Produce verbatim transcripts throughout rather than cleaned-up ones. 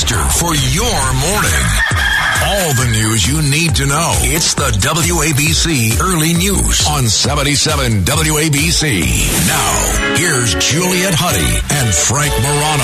factor for your morning. All the news you need to know. It's the W A B C Early News on seventy-seven W A B C. Now, here's Juliet Huddy and Frank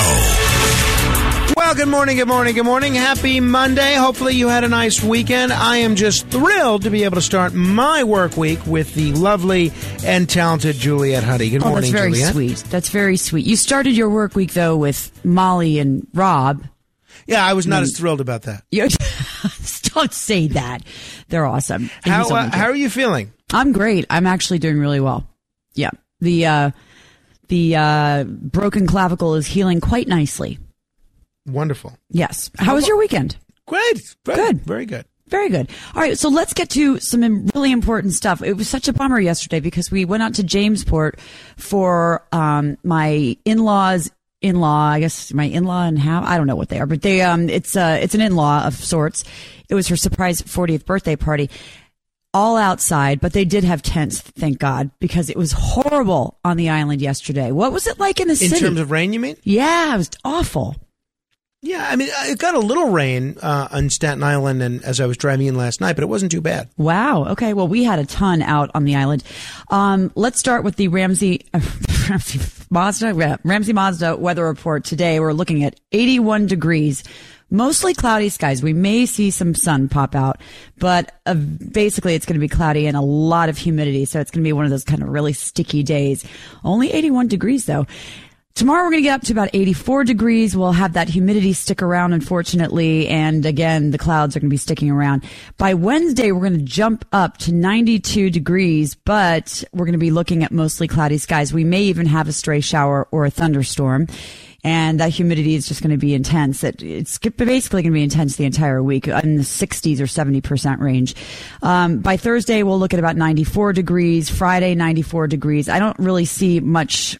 Morano. Well, good morning, good morning, good morning. Happy Monday. Hopefully you had a nice weekend. I am just thrilled to be able to start my work week with the lovely and talented Juliet Huddy. Good oh, morning, that's very Juliet. sweet. That's very sweet. You started your work week, though, with Molly and Rob. Yeah, I was not as thrilled about that. You, don't say that. They're awesome. And How uh, how are you feeling? I'm great. I'm actually doing really well. Yeah. The, uh, the uh, broken clavicle is healing quite nicely. Wonderful. Yes. How was your weekend? Great. Good. Good. Very good. Very good. All right, so let's get to some really important stuff. It was such a bummer yesterday because we went out to Jamesport for um, my in-laws' in-law, I guess my in-law and how, I don't know what they are, but they um, it's uh, it's an in-law of sorts. It was her surprise fortieth birthday party. All outside, but they did have tents, thank God, because it was horrible on the island yesterday. What was it like in the In city? In terms of rain, you mean? Yeah, it was awful. Yeah, I mean, it got a little rain uh, on Staten Island and as I was driving in last night, but it wasn't too bad. Wow. Okay. Well, we had a ton out on the island. Um, let's start with the Ramsey, uh, Ramsey Mazda, Ramsey Mazda weather report today. We're looking at eighty-one degrees, mostly cloudy skies. We may see some sun pop out, but uh, basically it's going to be cloudy and a lot of humidity. So it's going to be one of those kind of really sticky days. Only eighty-one degrees though. Tomorrow we're going to get up to about eighty-four degrees. We'll have that humidity stick around, unfortunately. And again, the clouds are going to be sticking around. By Wednesday, we're going to jump up to ninety-two degrees, but we're going to be looking at mostly cloudy skies. We may even have a stray shower or a thunderstorm. And that humidity is just going to be intense. It, it's basically going to be intense the entire week in the sixties or seventy percent range. Um, by Thursday, we'll look at about ninety-four degrees. Friday, ninety-four degrees. I don't really see much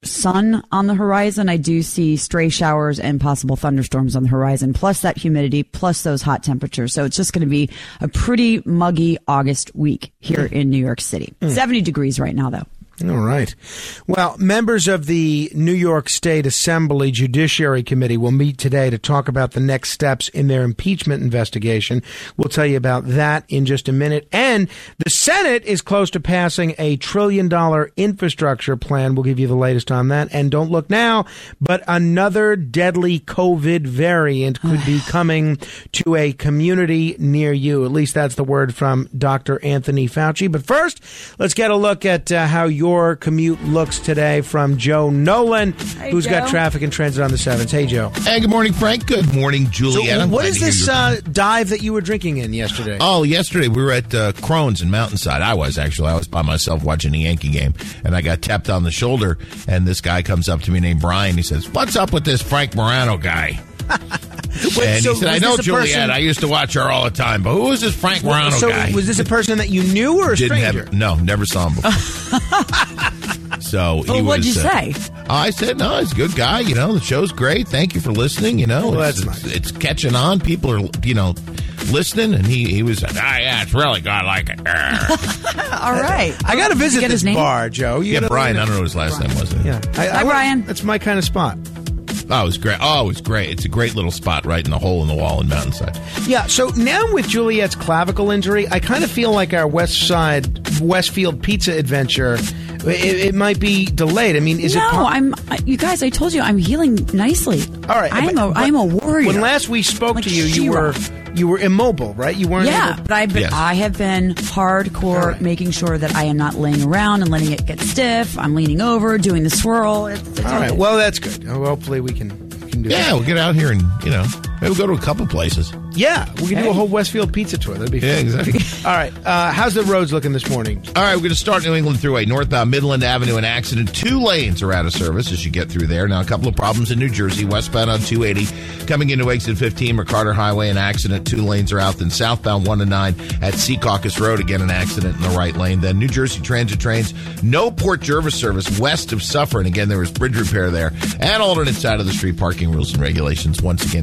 sun on the horizon. I do see stray showers and possible thunderstorms on the horizon, plus that humidity, plus those hot temperatures. So it's just going to be a pretty muggy August week here mm. in New York City. Mm. seventy degrees right now, though. All right. Well, members of the New York State Assembly Judiciary Committee will meet today to talk about the next steps in their impeachment investigation. We'll tell you about that in just a minute. And the Senate is close to passing a trillion dollar infrastructure plan. We'll give you the latest on that. And don't look now, but another deadly COVID variant could be coming to a community near you. At least that's the word from Doctor Anthony Fauci. But first, let's get a look at uh, how your Your commute looks today from Joe Nolan, hey, who's Joe. got traffic and transit on the sevens. Hey, Joe. Hey, good morning, Frank. Good morning, Juliet. So what is this uh, dive that you were drinking in yesterday? Oh, yesterday we were at uh, Crohn's in Mountainside. I was, actually. I was by myself watching the Yankee game, and I got tapped on the shoulder, and this guy comes up to me named Brian. He says, "What's up with this Frank Morano guy?" Wait, and so he said, "I know Juliet. Person... I used to watch her all the time, but who is this Frank Morano so guy?" Was this a person that you knew or a Didn't stranger? Have, no, never saw him before. So he well, what'd was, you uh, say? I said, no, he's a good guy. You know, the show's great. Thank you for listening. You know, well, it's, that's it's, nice. it's catching on. People are, you know, listening. And he, he was, ah, yeah, it's really good. I like it. All right. I got to visit this bar, Joe. You yeah, Brian. Know. I don't know his last Brian. name was. It? Yeah. I, Hi, I, Brian. That's my kind of spot. Oh, it was great. Oh, it was great. It's a great little spot right in the hole in the wall in Mountainside. Yeah, so now with Juliet's clavicle injury, I kind of feel like our West Side, Westfield pizza adventure, it, it might be delayed. I mean, is no, it... No, I'm, you guys, I told you, I'm healing nicely. All right. I'm, but, a, but I'm a warrior. When last we spoke like to you, She-Ra. you were... You were immobile, right? You weren't. Yeah, able- but I've been. Yes. I have been hardcore, right. making sure that I am not laying around and letting it get stiff. I'm leaning over, doing the swirl. It's, it's all right. Well, that's good. Hopefully, we can, we can do Yeah, that. we'll get out here and, you know, maybe we'll go to a couple places. Yeah, we can Hey. do a whole Westfield pizza tour. That'd be fun. Yeah, exactly. All right. Uh, how's the roads looking this morning? All right, we're going to start New England Thruway. Northbound Midland Avenue, an accident. Two lanes are out of service as you get through there. Now, a couple of problems in New Jersey. Westbound on two eighty, coming into exit fifteen, McCarter Highway, an accident. Two lanes are out. Then southbound one to nine at Secaucus Road, again, an accident in the right lane. Then New Jersey Transit trains, no Port Jervis service west of Suffern. Again, there was bridge repair there. And alternate side of the street parking rules and regulations once again today.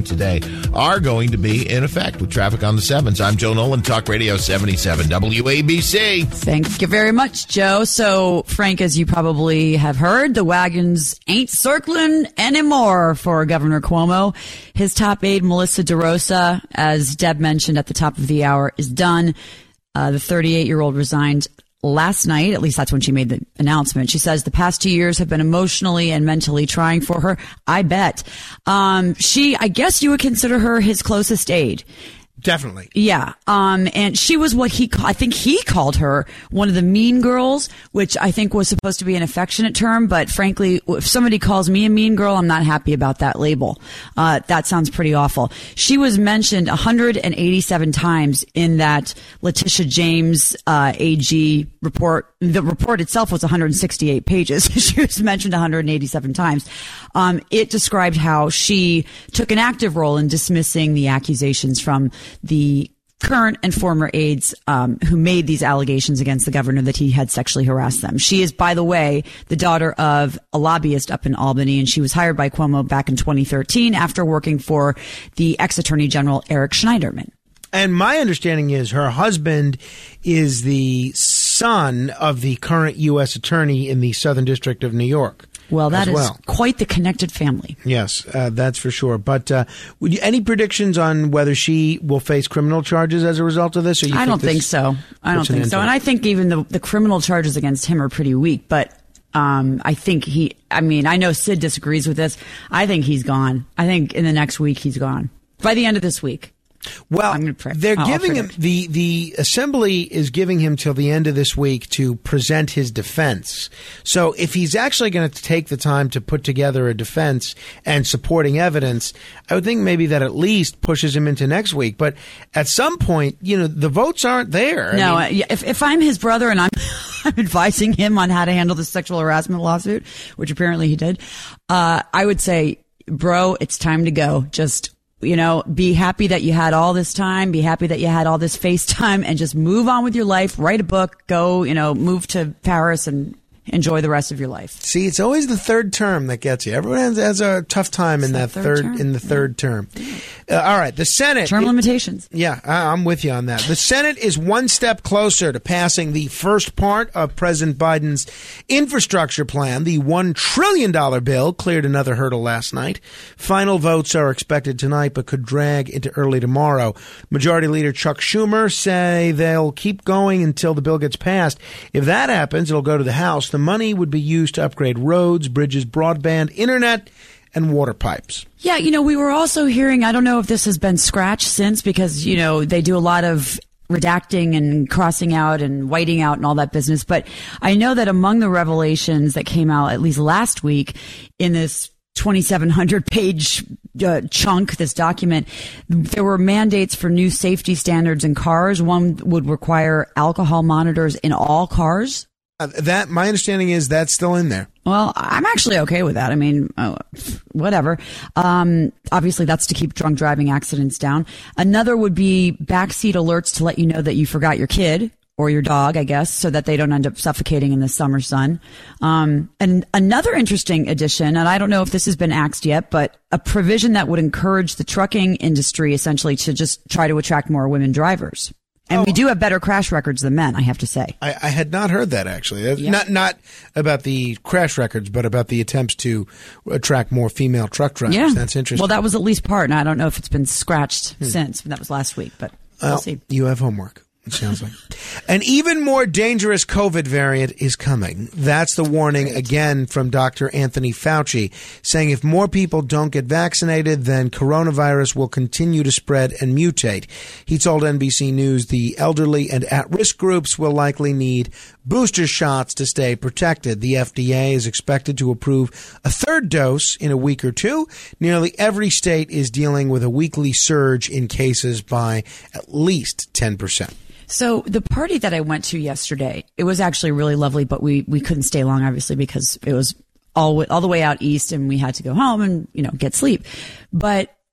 are going to be in effect with traffic on the sevens. I'm Joe Nolan, Talk Radio seventy-seven W A B C. Thank you very much, Joe. So, Frank, as you probably have heard, the wagons ain't circling anymore for Governor Cuomo. His top aide, Melissa DeRosa, as Deb mentioned at the top of the hour, is done. Uh, the thirty-eight-year-old resigned last night. At least that's when she made the announcement. She says the past two years have been emotionally and mentally trying for her. I bet. Um, she, I guess you would consider her his closest aide. Definitely. Yeah. Um, and she was what he, I think he called her one of the mean girls, which I think was supposed to be an affectionate term. But frankly, if somebody calls me a mean girl, I'm not happy about that label. Uh, that sounds pretty awful. She was mentioned one hundred eighty-seven times in that Letitia James, uh, A G report. The report itself was one hundred sixty-eight pages. She was mentioned one hundred eighty-seven times. Um, it described how she took an active role in dismissing the accusations from the current and former aides um, who made these allegations against the governor that he had sexually harassed them. She is, by the way, the daughter of a lobbyist up in Albany, and she was hired by Cuomo back in twenty thirteen after working for the ex-attorney general Eric Schneiderman. And my understanding is her husband is the son of the current U S attorney in the Southern District of New York. Well, that is well. quite the connected family. Yes, uh, that's for sure. But uh, would you, any predictions on whether she will face criminal charges as a result of this? Or you I think don't this think so. I don't puts an think end so. to And it? I think even the, the criminal charges against him are pretty weak. But um, I think he, I mean, I know Sid disagrees with this. I think he's gone. I think in the next week he's gone. By the end of this week. Well, I'm gonna pray. they're I'll giving him predict. the the assembly is giving him till the end of this week to present his defense. So if he's actually going to take the time to put together a defense and supporting evidence, I would think maybe that at least pushes him into next week. But at some point, you know, the votes aren't there. No, I mean, uh, if if I'm his brother and I'm I'm advising him on how to handle the sexual harassment lawsuit, which apparently he did, uh, I would say, bro, it's time to go. Just, you know, be happy that you had all this time, be happy that you had all this FaceTime, and just move on with your life, write a book, go, you know, move to Paris and enjoy the rest of your life. see, it's always the third term that gets you. Everyone has, has a tough time in that that third, third term? in the third term. Uh, all right, the Senate. Term limitations. Yeah, I- I'm with you on that. The Senate is one step closer to passing the first part of President Biden's infrastructure plan. The one trillion dollars bill cleared another hurdle last night. Final votes are expected tonight, but could drag into early tomorrow. Majority Leader Chuck Schumer say they'll keep going until the bill gets passed. If that happens, it'll go to the House. The money would be used to upgrade roads, bridges, broadband, internet, and water pipes. Yeah, you know, we were also hearing, I don't know if this has been scratched since, because, you know, they do a lot of redacting and crossing out and whiting out and all that business. But I know that among the revelations that came out, at least last week, in this twenty-seven hundred page uh, chunk, this document, there were mandates for new safety standards in cars. One would require alcohol monitors in all cars. Uh, that my understanding is that's still in there. Well, I'm actually okay with that. I mean, uh, whatever. Um, obviously, that's to keep drunk driving accidents down. Another would be backseat alerts to let you know that you forgot your kid or your dog, I guess, so that they don't end up suffocating in the summer sun. Um, and another interesting addition, and I don't know if this has been axed yet, but a provision that would encourage the trucking industry essentially to just try to attract more women drivers. And Oh. we do have better crash records than men, I have to say. I, I had not heard that actually. That's Yeah. Not not about the crash records, but about the attempts to attract more female truck drivers. Yeah. That's interesting. Well, that was at least part, and I don't know if it's been scratched since. That was last week, but we'll Well, see. you have homework. It sounds like. An even more dangerous COVID variant is coming. That's the warning again from Doctor Anthony Fauci, saying if more people don't get vaccinated, then coronavirus will continue to spread and mutate. He told N B C News the elderly and at-risk groups will likely need booster shots to stay protected. The F D A is expected to approve a third dose in a week or two. Nearly every state is dealing with a weekly surge in cases by at least ten percent. So the party that I went to yesterday, it was actually really lovely, but we, we couldn't stay long, obviously, because it was all, all the way out east and we had to go home and, you know, get sleep. But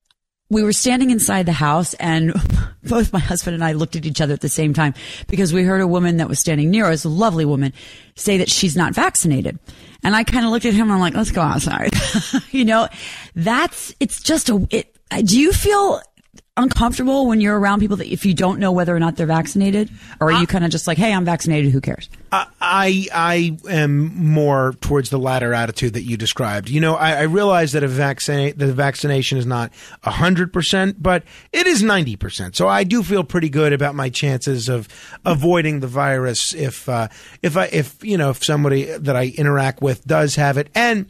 we were standing inside the house, and both my husband and I looked at each other at the same time because we heard a woman that was standing near us, a lovely woman, say that she's not vaccinated. And I kind of looked at him and I'm like, let's go outside. You know, that's, it's just a, it, do you feel uncomfortable when you're around people that if you don't know whether or not they're vaccinated? Or are you kind of just like, hey, I'm vaccinated, who cares? I I am more towards the latter attitude that you described. You know, I, I realize that a vaccine, the vaccination is not one hundred percent, but it is ninety percent. So I do feel pretty good about my chances of avoiding the virus if, uh, if I, if, you know, if somebody that I interact with does have it. And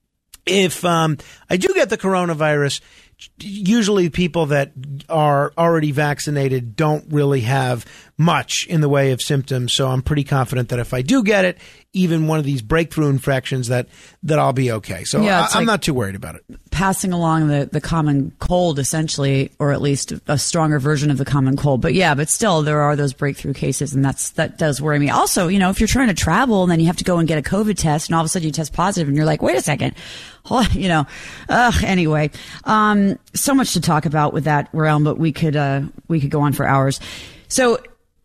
if um, I do get the coronavirus, usually people that are already vaccinated don't really have much in the way of symptoms. So I'm pretty confident that if I do get it, even one of these breakthrough infections, that, that I'll be okay. So yeah, I, I'm like not too worried about it. Passing along the, the common cold, essentially, or at least a stronger version of the common cold. But yeah, but still, there are those breakthrough cases, and that's that does worry me. Also, you know, if you're trying to travel and then you have to go and get a COVID test, and all of a sudden you test positive, and you're like, wait a second, you know, ugh, anyway, um, so much to talk about with that realm, but we could uh, we could go on for hours. So,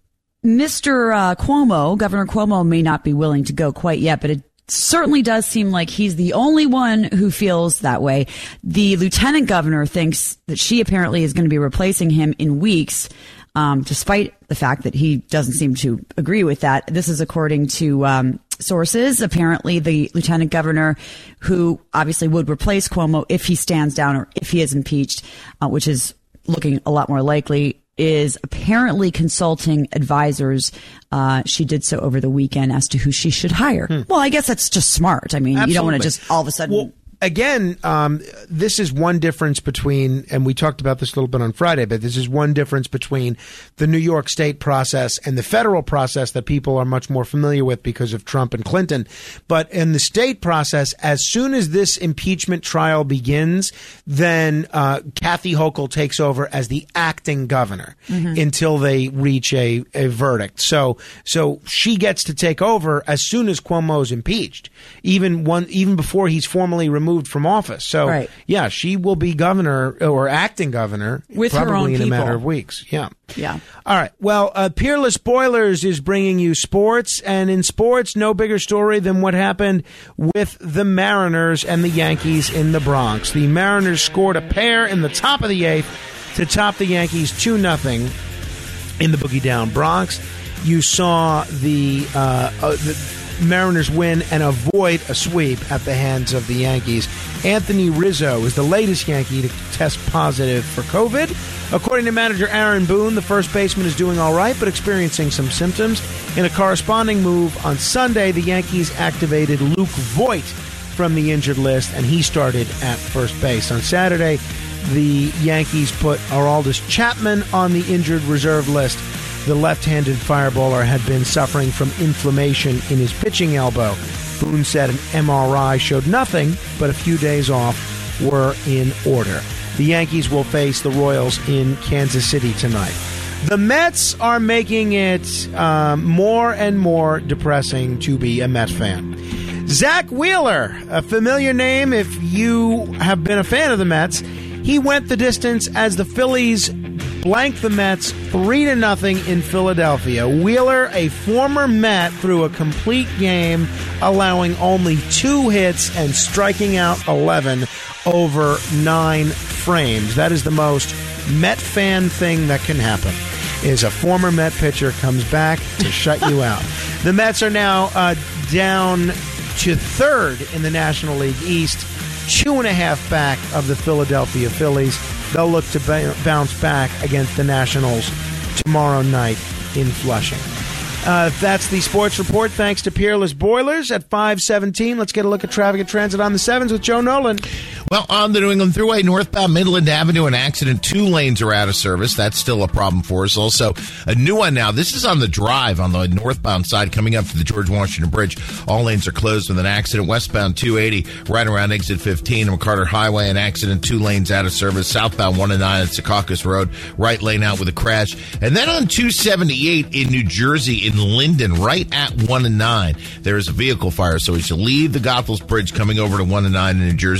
Mister Uh, Cuomo, Governor Cuomo, may not be willing to go quite yet, but it certainly does seem like he's the only one who feels that way. The lieutenant governor thinks that she apparently is going to be replacing him in weeks, um, despite the fact that he doesn't seem to agree with that. This is according to um, sources. Apparently, the lieutenant governor, who obviously would replace Cuomo if he stands down or if he is impeached, uh, which is looking a lot more likely, is apparently consulting advisors. Uh, she did so over the weekend as to who she should hire. Hmm. Well, I guess that's just smart. I mean, Absolutely. You don't want to just all of a sudden... Well, again, um, this is one difference between, and we talked about this a little bit on Friday, but this is one difference between the New York State process and the federal process that people are much more familiar with because of Trump and Clinton. But in the state process, as soon as this impeachment trial begins, then uh, Kathy Hochul takes over as the acting governor mm-hmm. until they reach a, a verdict. So, so she gets to take over as soon as Cuomo is impeached, even one, even before he's formally removed from office. So, right. yeah, she will be governor or acting governor with probably her own in people. a matter of weeks. Yeah. Yeah. All right. Well, uh, Peerless Boilers is bringing you sports, and in sports, no bigger story than what happened with the Mariners and the Yankees in the Bronx. The Mariners scored a pair in the top of the eighth to top the Yankees two nothing in the Boogie Down Bronx. You saw the, uh, uh, the Mariners win and avoid a sweep at the hands of the Yankees. Anthony Rizzo is the latest Yankee to test positive for COVID. According to manager Aaron Boone, the first baseman is doing all right, but experiencing some symptoms. In a corresponding move on Sunday, the Yankees activated Luke Voit from the injured list, and he started at first base. On Saturday, the Yankees put Aroldis Chapman on the injured reserve list. The left-handed fireballer had been suffering from inflammation in his pitching elbow. Boone said an M R I showed nothing, but a few days off were in order. The Yankees will face the Royals in Kansas City tonight. The Mets are making it um, more and more depressing to be a Mets fan. Zach Wheeler, a familiar name if you have been a fan of the Mets, he went the distance as the Phillies blanked the Mets three to nothing in Philadelphia. Wheeler, a former Met, threw a complete game, allowing only two hits and striking out eleven over nine frames. That is the most Met fan thing that can happen, is a former Met pitcher comes back to shut you out. The Mets are now uh, down to third in the National League East, two and a half back of the Philadelphia Phillies. They'll look to b- bounce back against the Nationals tomorrow night in Flushing. Uh, that's the sports report. Thanks to Peerless Boilers at five seventeen. Let's get a look at traffic and transit on the sevens with Joe Nolan. Well, on the New England Thruway, northbound Midland Avenue, an accident. Two lanes are out of service. That's still a problem for us. Also, a new one now. This is on the drive on the northbound side coming up to the George Washington Bridge. All lanes are closed with an accident. Westbound two eighty, right around exit fifteen on McCarter Highway, an accident. Two lanes out of service. Southbound one and nine at Secaucus Road, right lane out with a crash. And then on two seventy-eight in New Jersey, in Linden, right at one and nine, there is a vehicle fire. So as you leave the Goethals Bridge coming over to one and nine in New Jersey, you've got that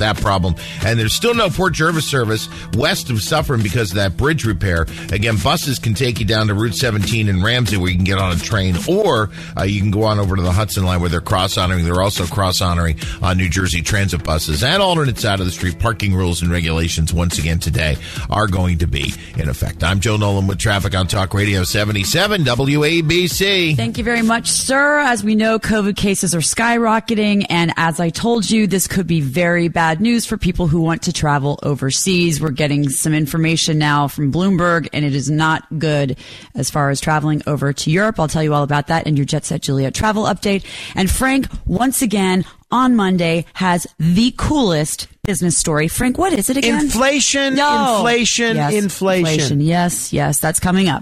that problem. And there's still no Port Jervis service west of Suffern because of that bridge repair. Again, buses can take you down to Route seventeen in Ramsey where you can get on a train, or uh, you can go on over to the Hudson Line where they're cross-honoring. They're also cross-honoring on uh, New Jersey Transit buses. And alternate side of the street, parking rules and regulations once again today are going to be in effect. I'm Joe Nolan with traffic on Talk Radio seventy-seven W A B C. Thank you very much, sir. As we know, COVID cases are skyrocketing, and as I told you, this could be very bad news for people who want to travel overseas. We're getting some information now from Bloomberg, and it is not good as far as traveling over to Europe. I'll tell you all about that in your Jet Set Juliet travel update. And Frank, once again, on Monday, has the coolest business story. Frank, what is it again? Inflation, no. inflation, yes, inflation, inflation. Yes, yes, that's coming up.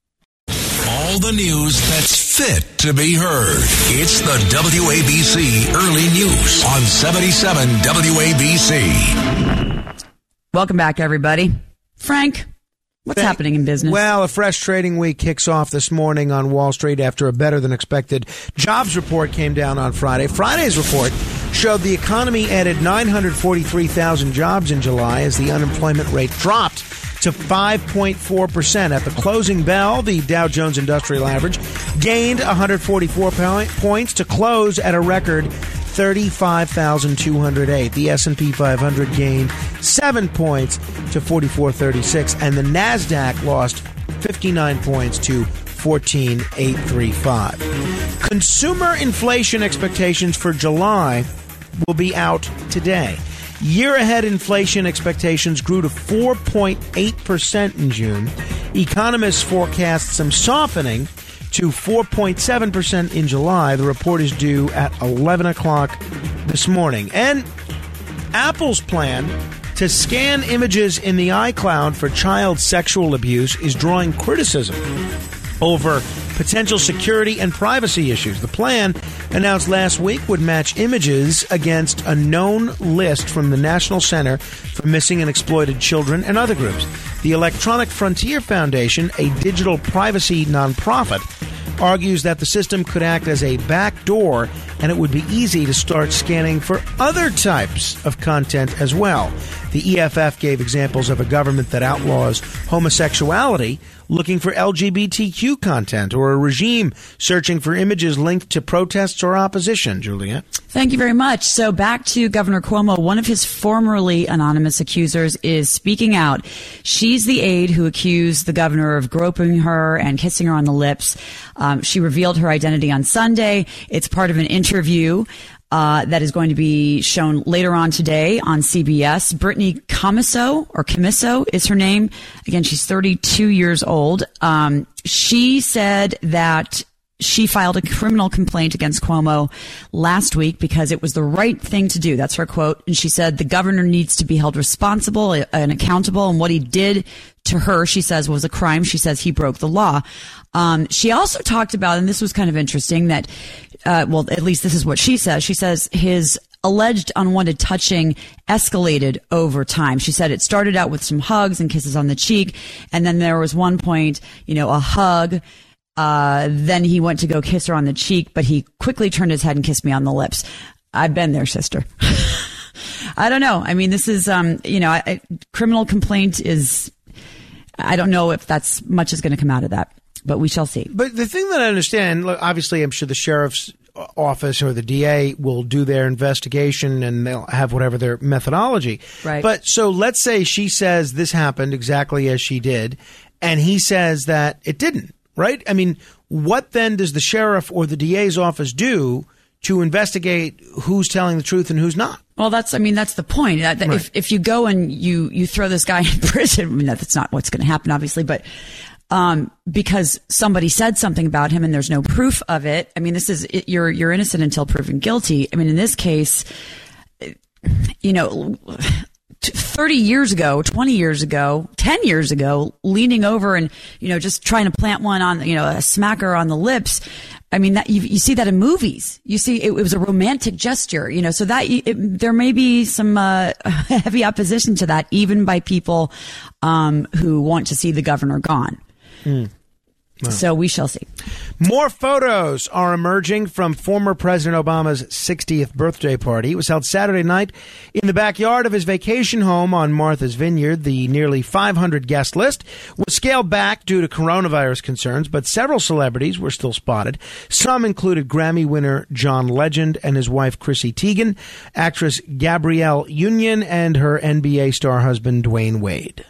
All the news that's fit to be heard. It's the W A B C Early News on seventy-seven W A B C. Welcome back, everybody. Frank, what's Thank- happening in business? Well, a fresh trading week kicks off this morning on Wall Street after a better than expected jobs report came down on Friday. Friday's report showed the economy added nine hundred forty-three thousand jobs in July as the unemployment rate dropped to five point four percent. At the closing bell, the Dow Jones Industrial Average gained one hundred forty-four points to close at a record thirty-five thousand two hundred eight. The S and P five hundred gained seven points to forty-four thirty-six, and the NASDAQ lost fifty-nine points to fourteen eight thirty-five. Consumer inflation expectations for July will be out today. Year-ahead inflation expectations grew to four point eight percent in June. Economists forecast some softening to four point seven percent in July. The report is due at eleven o'clock this morning. And Apple's plan to scan images in the iCloud for child sexual abuse is drawing criticism over potential security and privacy issues. The plan, announced last week, would match images against a known list from the National Center for Missing and Exploited Children and other groups. The Electronic Frontier Foundation, a digital privacy nonprofit, argues that the system could act as a backdoor and it would be easy to start scanning for other types of content as well. The E F F gave examples of a government that outlaws homosexuality looking for L G B T Q content, or a regime searching for images linked to protests or opposition. Julia? Thank you very much. So back to Governor Cuomo. One of his formerly anonymous accusers is speaking out. She's the aide who accused the governor of groping her and kissing her on the lips. Um, she revealed her identity on Sunday. It's part of an interview Uh, that is going to be shown later on today on C B S. Brittany Commisso, or Commisso is her name. Again, she's thirty-two years old. Um, she said that she filed a criminal complaint against Cuomo last week because it was the right thing to do. That's her quote. And she said the governor needs to be held responsible and accountable. And what he did to her, she says, was a crime. She says he broke the law. Um, she also talked about, and this was kind of interesting, that, uh, well, at least this is what she says. She says his alleged unwanted touching escalated over time. She said it started out with some hugs and kisses on the cheek. And then there was one point, you know, a hug. Uh, then he went to go kiss her on the cheek, but he quickly turned his head and kissed me on the lips. I've been there, sister. I don't know. I mean, this is, um, you know, I, I, criminal complaint is, I don't know if that's much is going to come out of that, but we shall see. But the thing that I understand, look, obviously, I'm sure the sheriff's office or the D A will do their investigation and they'll have whatever their methodology. Right. But so let's say she says this happened exactly as she did, and he says that it didn't. Right? I mean, what then does the sheriff or the D A's office do to investigate who's telling the truth and who's not? Well, that's, I mean, that's the point. That, that Right. If if you go and you, you throw this guy in prison, I mean, that's not what's going to happen, obviously, but um, because somebody said something about him and there's no proof of it. I mean, this is, it, you're you're innocent until proven guilty. I mean, in this case, you know, thirty years ago, twenty years ago, ten years ago, leaning over and, you know, just trying to plant one on, you know, a smacker on the lips. I mean, that you, you see that in movies. You see, it, it was a romantic gesture, you know, so that it, there may be some uh, heavy opposition to that, even by people um, who want to see the governor gone. Mm. Wow. So we shall see. More photos are emerging from former President Obama's sixtieth birthday party. It was held Saturday night in the backyard of his vacation home on Martha's Vineyard. The nearly five hundred guest list was scaled back due to coronavirus concerns, but several celebrities were still spotted. Some included Grammy winner John Legend and his wife Chrissy Teigen, actress Gabrielle Union, and her N B A star husband Dwayne Wade.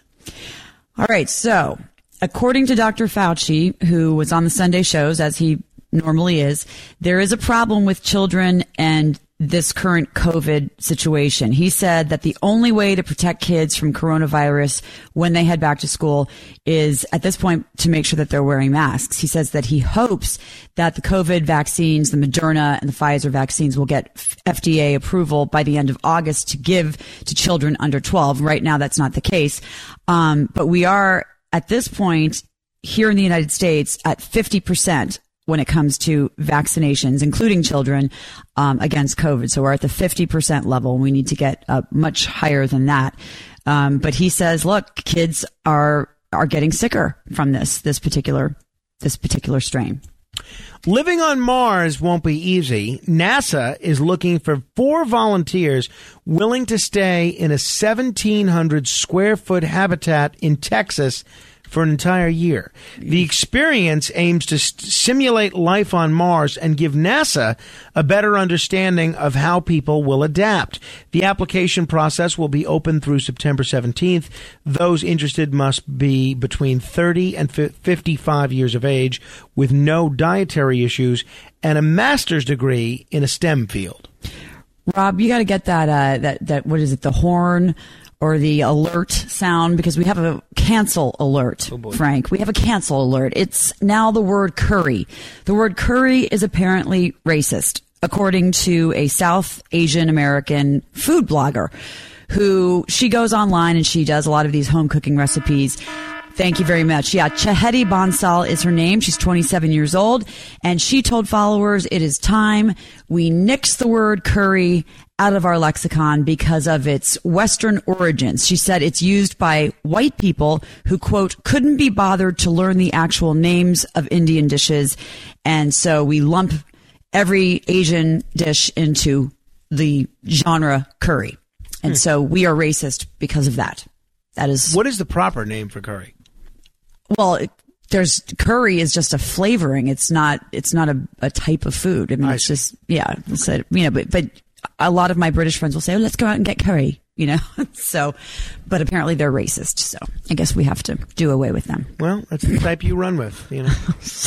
All right, so according to Doctor Fauci, who was on the Sunday shows, as he normally is, there is a problem with children and this current COVID situation. He said that the only way to protect kids from coronavirus when they head back to school is, at this point, to make sure that they're wearing masks. He says that he hopes that the COVID vaccines, the Moderna and the Pfizer vaccines, will get F D A approval by the end of August to give to children under twelve. Right now, that's not the case. Um, but we are, at this point, here in the United States, at fifty percent when it comes to vaccinations, including children, um, against COVID. So we're at the fifty percent level. We need to get uh, much higher than that. Um, but he says, look, kids are are getting sicker from this this particular this particular strain. Living on Mars won't be easy. NASA is looking for four volunteers willing to stay in a seventeen hundred square foot habitat in Texas for an entire year. The experience aims to st- simulate life on Mars and give NASA a better understanding of how people will adapt. The application process will be open through September seventeenth. Those interested must be between thirty and fifty-five years of age with no dietary issues and a master's degree in a STEM field. Rob, you got to get that, uh, that, that, what is it, the horn or the alert sound, because we have a cancel alert, oh Frank. We have a cancel alert. It's now the word curry. The word curry is apparently racist, according to a South Asian American food blogger who, she goes online and she does a lot of these home cooking recipes. Thank you very much. Yeah, Chahedi Bansal is her name. She's twenty-seven years old, and she told followers it is time we nix the word curry out of our lexicon because of its Western origins. She said it's used by white people who, quote, couldn't be bothered to learn the actual names of Indian dishes, and so we lump every Asian dish into the genre curry. And hmm. so we are racist because of that. That is. What is the proper name for curry? Well, it, there's curry is just a flavoring. It's not. It's not a, a type of food. I mean, I it's see. just yeah. It's a, you know, but but a lot of my British friends will say, "Oh, let's go out and get curry." You know, so, but apparently they're racist. So I guess we have to do away with them. Well, that's the type you run with. You know,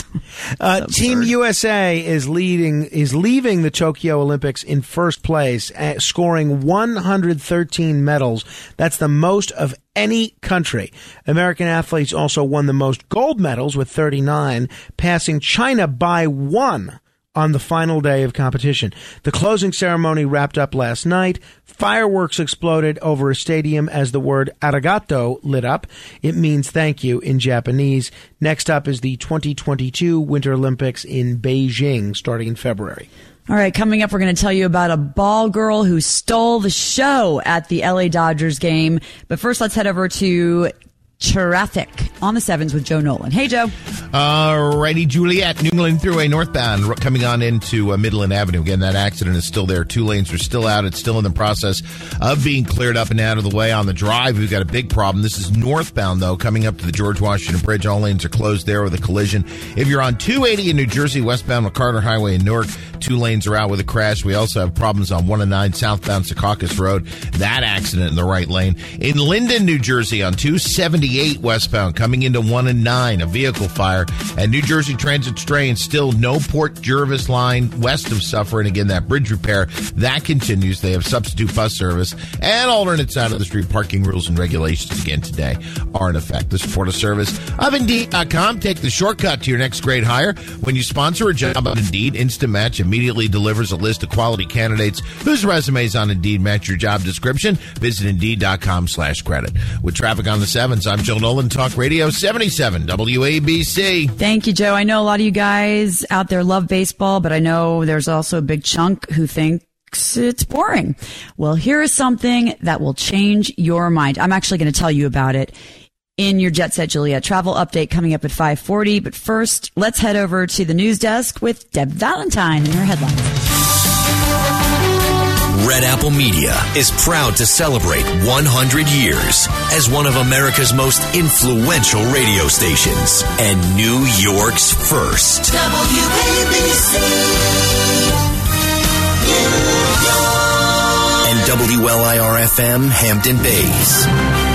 uh, Team U S A is leading is leaving the Tokyo Olympics in first place, uh, scoring one hundred thirteen medals. That's the most of any country. American athletes also won the most gold medals with thirty-nine, passing China by one on the final day of competition. The closing ceremony wrapped up last night. Fireworks exploded over a stadium as the word arigato lit up. It means thank you in Japanese. Next up is the twenty twenty-two Winter Olympics in Beijing, starting in February. All right, coming up, we're going to tell you about a ball girl who stole the show at the L A Dodgers game. But first, let's head over to traffic on the sevens with Joe Nolan. Hey, Joe. All righty, Juliet, New England Thruway northbound coming on into uh, Midland Avenue. Again, that accident is still there. Two lanes are still out. It's still in the process of being cleared up and out of the way. On the drive, we've got a big problem. This is northbound, though, coming up to the George Washington Bridge. All lanes are closed there with a collision. If you're on two eighty in New Jersey, westbound McCarter Highway in Newark, two lanes are out with a crash. We also have problems on one and nine southbound Secaucus Road. That accident in the right lane. In Linden, New Jersey, on two seventy-eight westbound, coming into one and nine, a vehicle fire. And New Jersey Transit Train, still no Port Jervis line west of Suffering. Again, that bridge repair, that continues. They have substitute bus service and alternate side of the street parking rules and regulations again today are in effect. The support of service of Indeed dot com. Take the shortcut to your next great hire. When you sponsor a job on Indeed, Instant Match immediately delivers a list of quality candidates whose resumes on Indeed match your job description. Visit Indeed dot com slash credit. With traffic on the sevens, I'm Joe Nolan, Talk Radio seventy-seven W A B C. Thank you, Joe. I know a lot of you guys out there love baseball, but I know there's also a big chunk who thinks it's boring. Well, here is something that will change your mind. I'm actually going to tell you about it in your Jet Set Juliet travel update coming up at five forty. But first, let's head over to the news desk with Deb Valentine and her headlines. Red Apple Media is proud to celebrate one hundred years as one of America's most influential radio stations and New York's first. W A B C and W L I R F M Hampton Bays.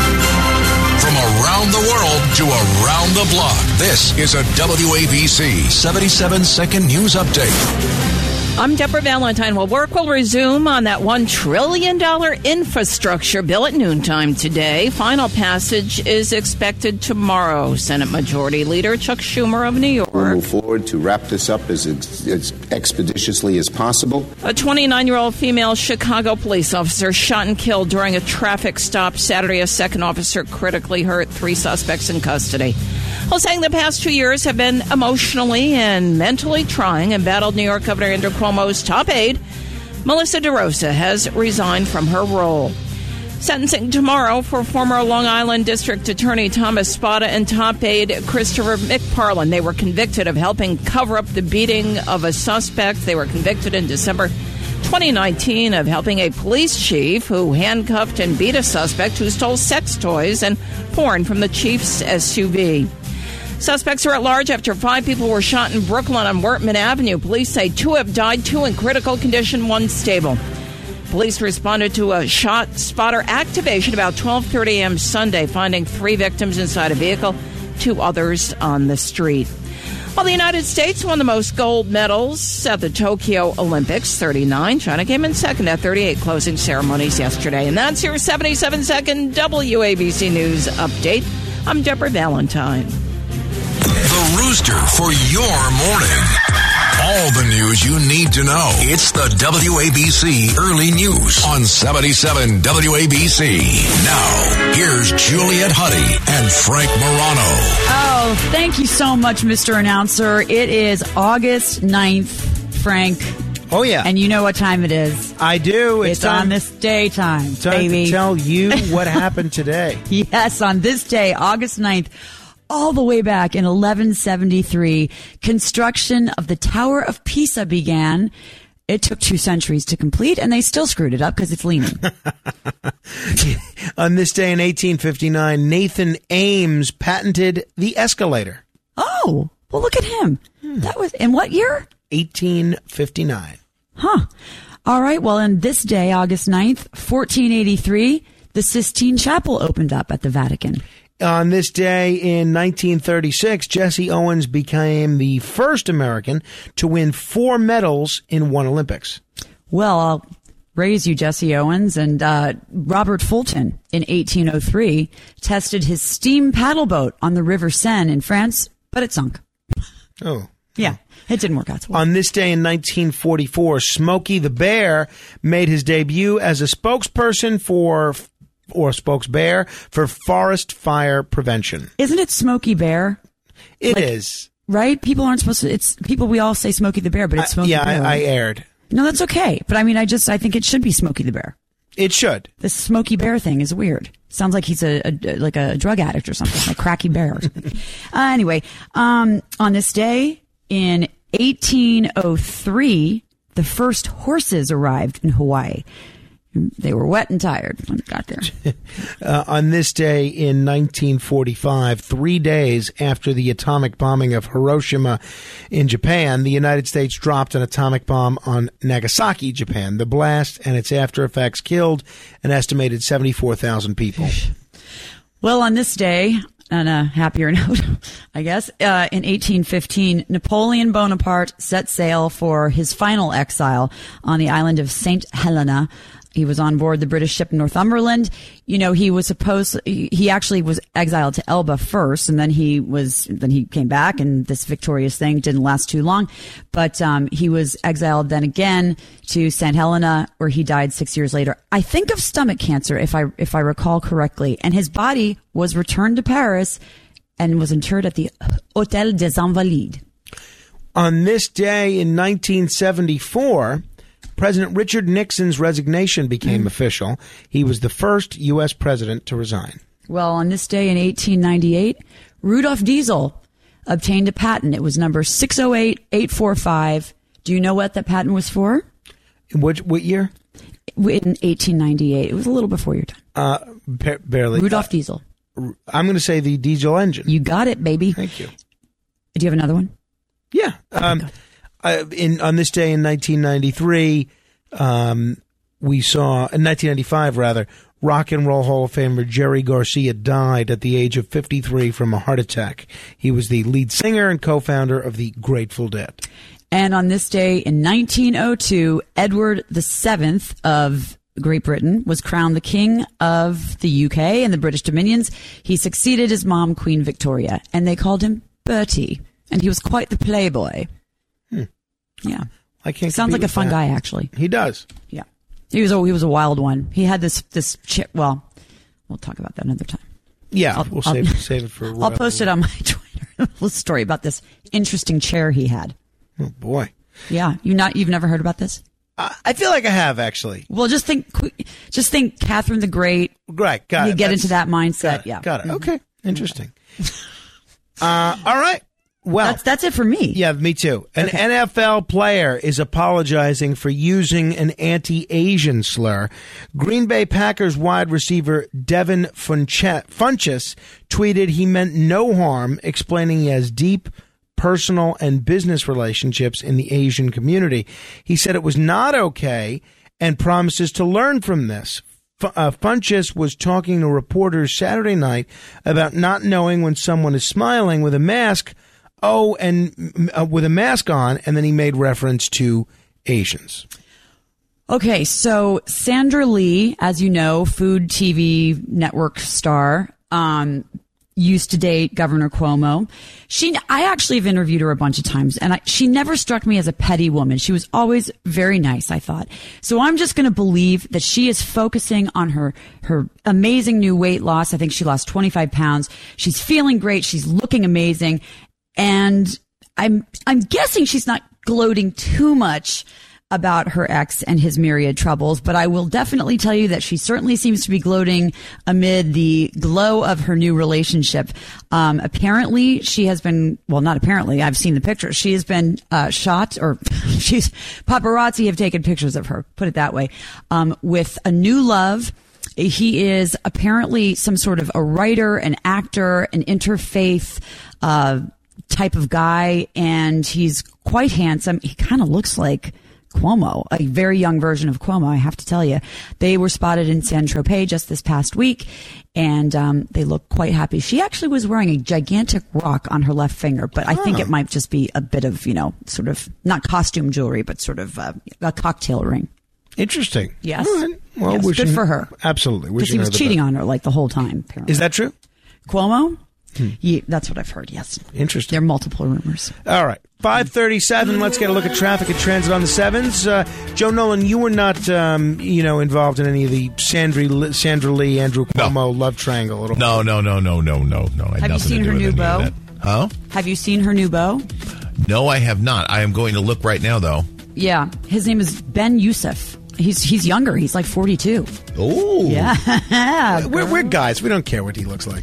From around the world to around the block, this is a W A B C seventy-seven second news update. I'm Deborah Valentine. Well, work will resume on that one trillion dollars infrastructure bill at noontime today. Final passage is expected tomorrow. Senate Majority Leader Chuck Schumer of New York. We'll move forward to wrap this up as, as expeditiously as possible. A twenty-nine-year-old female Chicago police officer shot and killed during a traffic stop Saturday. A second officer critically hurt. Three suspects in custody. Well, saying the past two years have been emotionally and mentally trying, embattled New York Governor Andrew Cuomo's top aide, Melissa DeRosa, has resigned from her role. Sentencing tomorrow for former Long Island District Attorney Thomas Spada and top aide Christopher McParland. They were convicted of helping cover up the beating of a suspect. They were convicted in December twenty nineteen of helping a police chief who handcuffed and beat a suspect who stole sex toys and porn from the chief's S U V. Suspects are at large after five people were shot in Brooklyn on Wortman Avenue. Police say two have died, two in critical condition, one stable. Police responded to a shot spotter activation about twelve thirty a.m. Sunday, finding three victims inside a vehicle, two others on the street. Well, the United States won the most gold medals at the Tokyo Olympics, thirty-nine. China came in second at thirty-eight, closing ceremonies yesterday. And that's your seventy-seven second W A B C News update. I'm Deborah Valentine. The Rooster for your morning. All the news you need to know. It's the W A B C Early News on seventy-seven W A B C. Now, here's Juliet Huddy and Frank Morano. Oh, thank you so much, Mister Announcer. It is August ninth, Frank. Oh, yeah. And you know what time it is. I do. It's, It's, time, on this daytime, time baby. to tell you what happened today. Yes, on this day, August ninth, all the way back in eleven seventy-three, construction of the Tower of Pisa began. It took two centuries to complete, and they still screwed it up because it's leaning. On this day in eighteen fifty-nine, Nathan Ames patented the escalator. Oh, well, look at him. That was in what year? eighteen fifty-nine. Huh. All right. Well, on this day, August ninth, fourteen eighty-three, the Sistine Chapel opened up at the Vatican. On this day in nineteen thirty-six, Jesse Owens became the first American to win four medals in one Olympics. Well, I'll raise you, Jesse Owens. And uh, Robert Fulton in eighteen oh three tested his steam paddle boat on the River Seine in France, but it sunk. Oh. Yeah, it didn't work out so well. On this day in nineteen forty-four, Smokey the Bear made his debut as a spokesperson for, or spokesbear for forest fire prevention. Isn't it Smokey Bear? It Like, is. Right? People aren't supposed to. It's people. We all say Smokey the Bear, but it's Smokey I, yeah, the Bear. I, I aired. No, that's okay. But I mean, I just I think it should be Smokey the Bear. It should. This Smokey Bear thing is weird. Sounds like he's a, a like a drug addict or something, like Cracky Bear or something. uh, anyway, um, on this day in eighteen oh three, the first horses arrived in Hawaii. They were wet and tired when they got there. uh, on this day in nineteen forty-five, three days after the atomic bombing of Hiroshima in Japan, the United States dropped an atomic bomb on Nagasaki, Japan. The blast and its after effects killed an estimated seventy-four thousand people. Well, on this day, on a happier note, I guess, uh, in eighteen fifteen, Napoleon Bonaparte set sail for his final exile on the island of Saint Helena. He was on board the British ship Northumberland. You know, he was supposed, he actually was exiled to Elba first, and then he was, then he came back, and this victorious thing didn't last too long. But, um, he was exiled then again to Saint Helena, where he died six years later. I think of stomach cancer, if I, if I recall correctly. And his body was returned to Paris and was interred at the Hôtel des Invalides. On this day in nineteen seventy-four, President Richard Nixon's resignation became mm. official. He was the first U S president to resign. Well, on this day in eighteen ninety-eight, Rudolf Diesel obtained a patent. It was number six oh eight eight four five. Do you know what that patent was for? What, what year? In eighteen ninety-eight. It was a little before your time. Uh, ba- barely. Rudolf uh, Diesel. I'm going to say the diesel engine. You got it, baby. Thank you. Do you have another one? Yeah. Um, uh, in on this day in nineteen ninety-three, um, we saw, in nineteen ninety-five rather, Rock and Roll Hall of Famer Jerry Garcia died at the age of fifty-three from a heart attack. He was the lead singer and co-founder of the Grateful Dead. And on this day in nineteen oh two, Edward the Seventh of Great Britain was crowned the King of the U K and the British Dominions. He succeeded his mom, Queen Victoria, and they called him Bertie. And he was quite the playboy. Hmm. Yeah. I can't Sounds like a fun that. guy, actually. He does. Yeah. He was a, he was a wild one. He had this, this chi- well, we'll talk about that another time. Yeah, I'll, we'll I'll, save, save it for a while. I'll post it on my Twitter. A little story about this interesting chair he had. Oh, boy. Yeah. You not, you've never heard about this? I, I feel like I have, actually. Well, just think, just think Catherine the Great. Right, got you it. get That's, into that mindset. Got it, yeah. got it. Mm-hmm. Okay, interesting. uh, all right. Well, that's that's it for me. Yeah, me too. An Okay. N F L player is apologizing for using an anti-Asian slur. Green Bay Packers wide receiver Devin Funche- Funchess tweeted he meant no harm, explaining he has deep personal and business relationships in the Asian community. He said it was not okay and promises to learn from this. F- uh, Funchess was talking to reporters Saturday night about not knowing when someone is smiling with a mask. Oh, and uh, with a mask on, and then he made reference to Asians. Okay, so Sandra Lee, as you know, Food T V network star, um, used to date Governor Cuomo. She, I actually have interviewed her a bunch of times, and I, she never struck me as a petty woman. She was always very nice, I thought. So I'm just going to believe that she is focusing on her, her amazing new weight loss. I think she lost twenty-five pounds. She's feeling great. She's looking amazing. And I'm, I'm guessing she's not gloating too much about her ex and his myriad troubles, but I will definitely tell you that she certainly seems to be gloating amid the glow of her new relationship. Um, apparently she has been, well, not apparently, I've seen the pictures. She has been, uh, shot or she's paparazzi have taken pictures of her, put it that way, um, with a new love. He is apparently some sort of a writer, an actor, an interfaith, uh, type of guy, and he's quite handsome. He kind of looks like Cuomo, a very young version of Cuomo, I have to tell you. They were spotted in Saint-Tropez just this past week, and um, they look quite happy. She actually was wearing a gigantic rock on her left finger, but I think it might just be a bit of, you know, sort of, not costume jewelry, but sort of uh, a cocktail ring. Interesting. Yes. All right. Well, yes, wishing, good for her. Absolutely. Because he was cheating on her like the whole time, apparently. Is that true? Cuomo? Hmm. Yeah, that's what I've heard, yes. Interesting. There are multiple rumors. All right. five thirty-seven. Let's get a look at traffic and transit on the sevens. Uh, Joe Nolan, you were not, um, you know, involved in any of the Sandra, Sandra Lee, Andrew Cuomo no. love triangle at all. No, no, no, no, no, no, no. I Have you seen her new beau? Huh? Have you seen her new beau? No, I have not. I am going to look right now, though. Yeah. His name is Ben Youssef. He's he's younger. He's like forty-two. Oh. Yeah. We're, we're guys. We don't care what he looks like.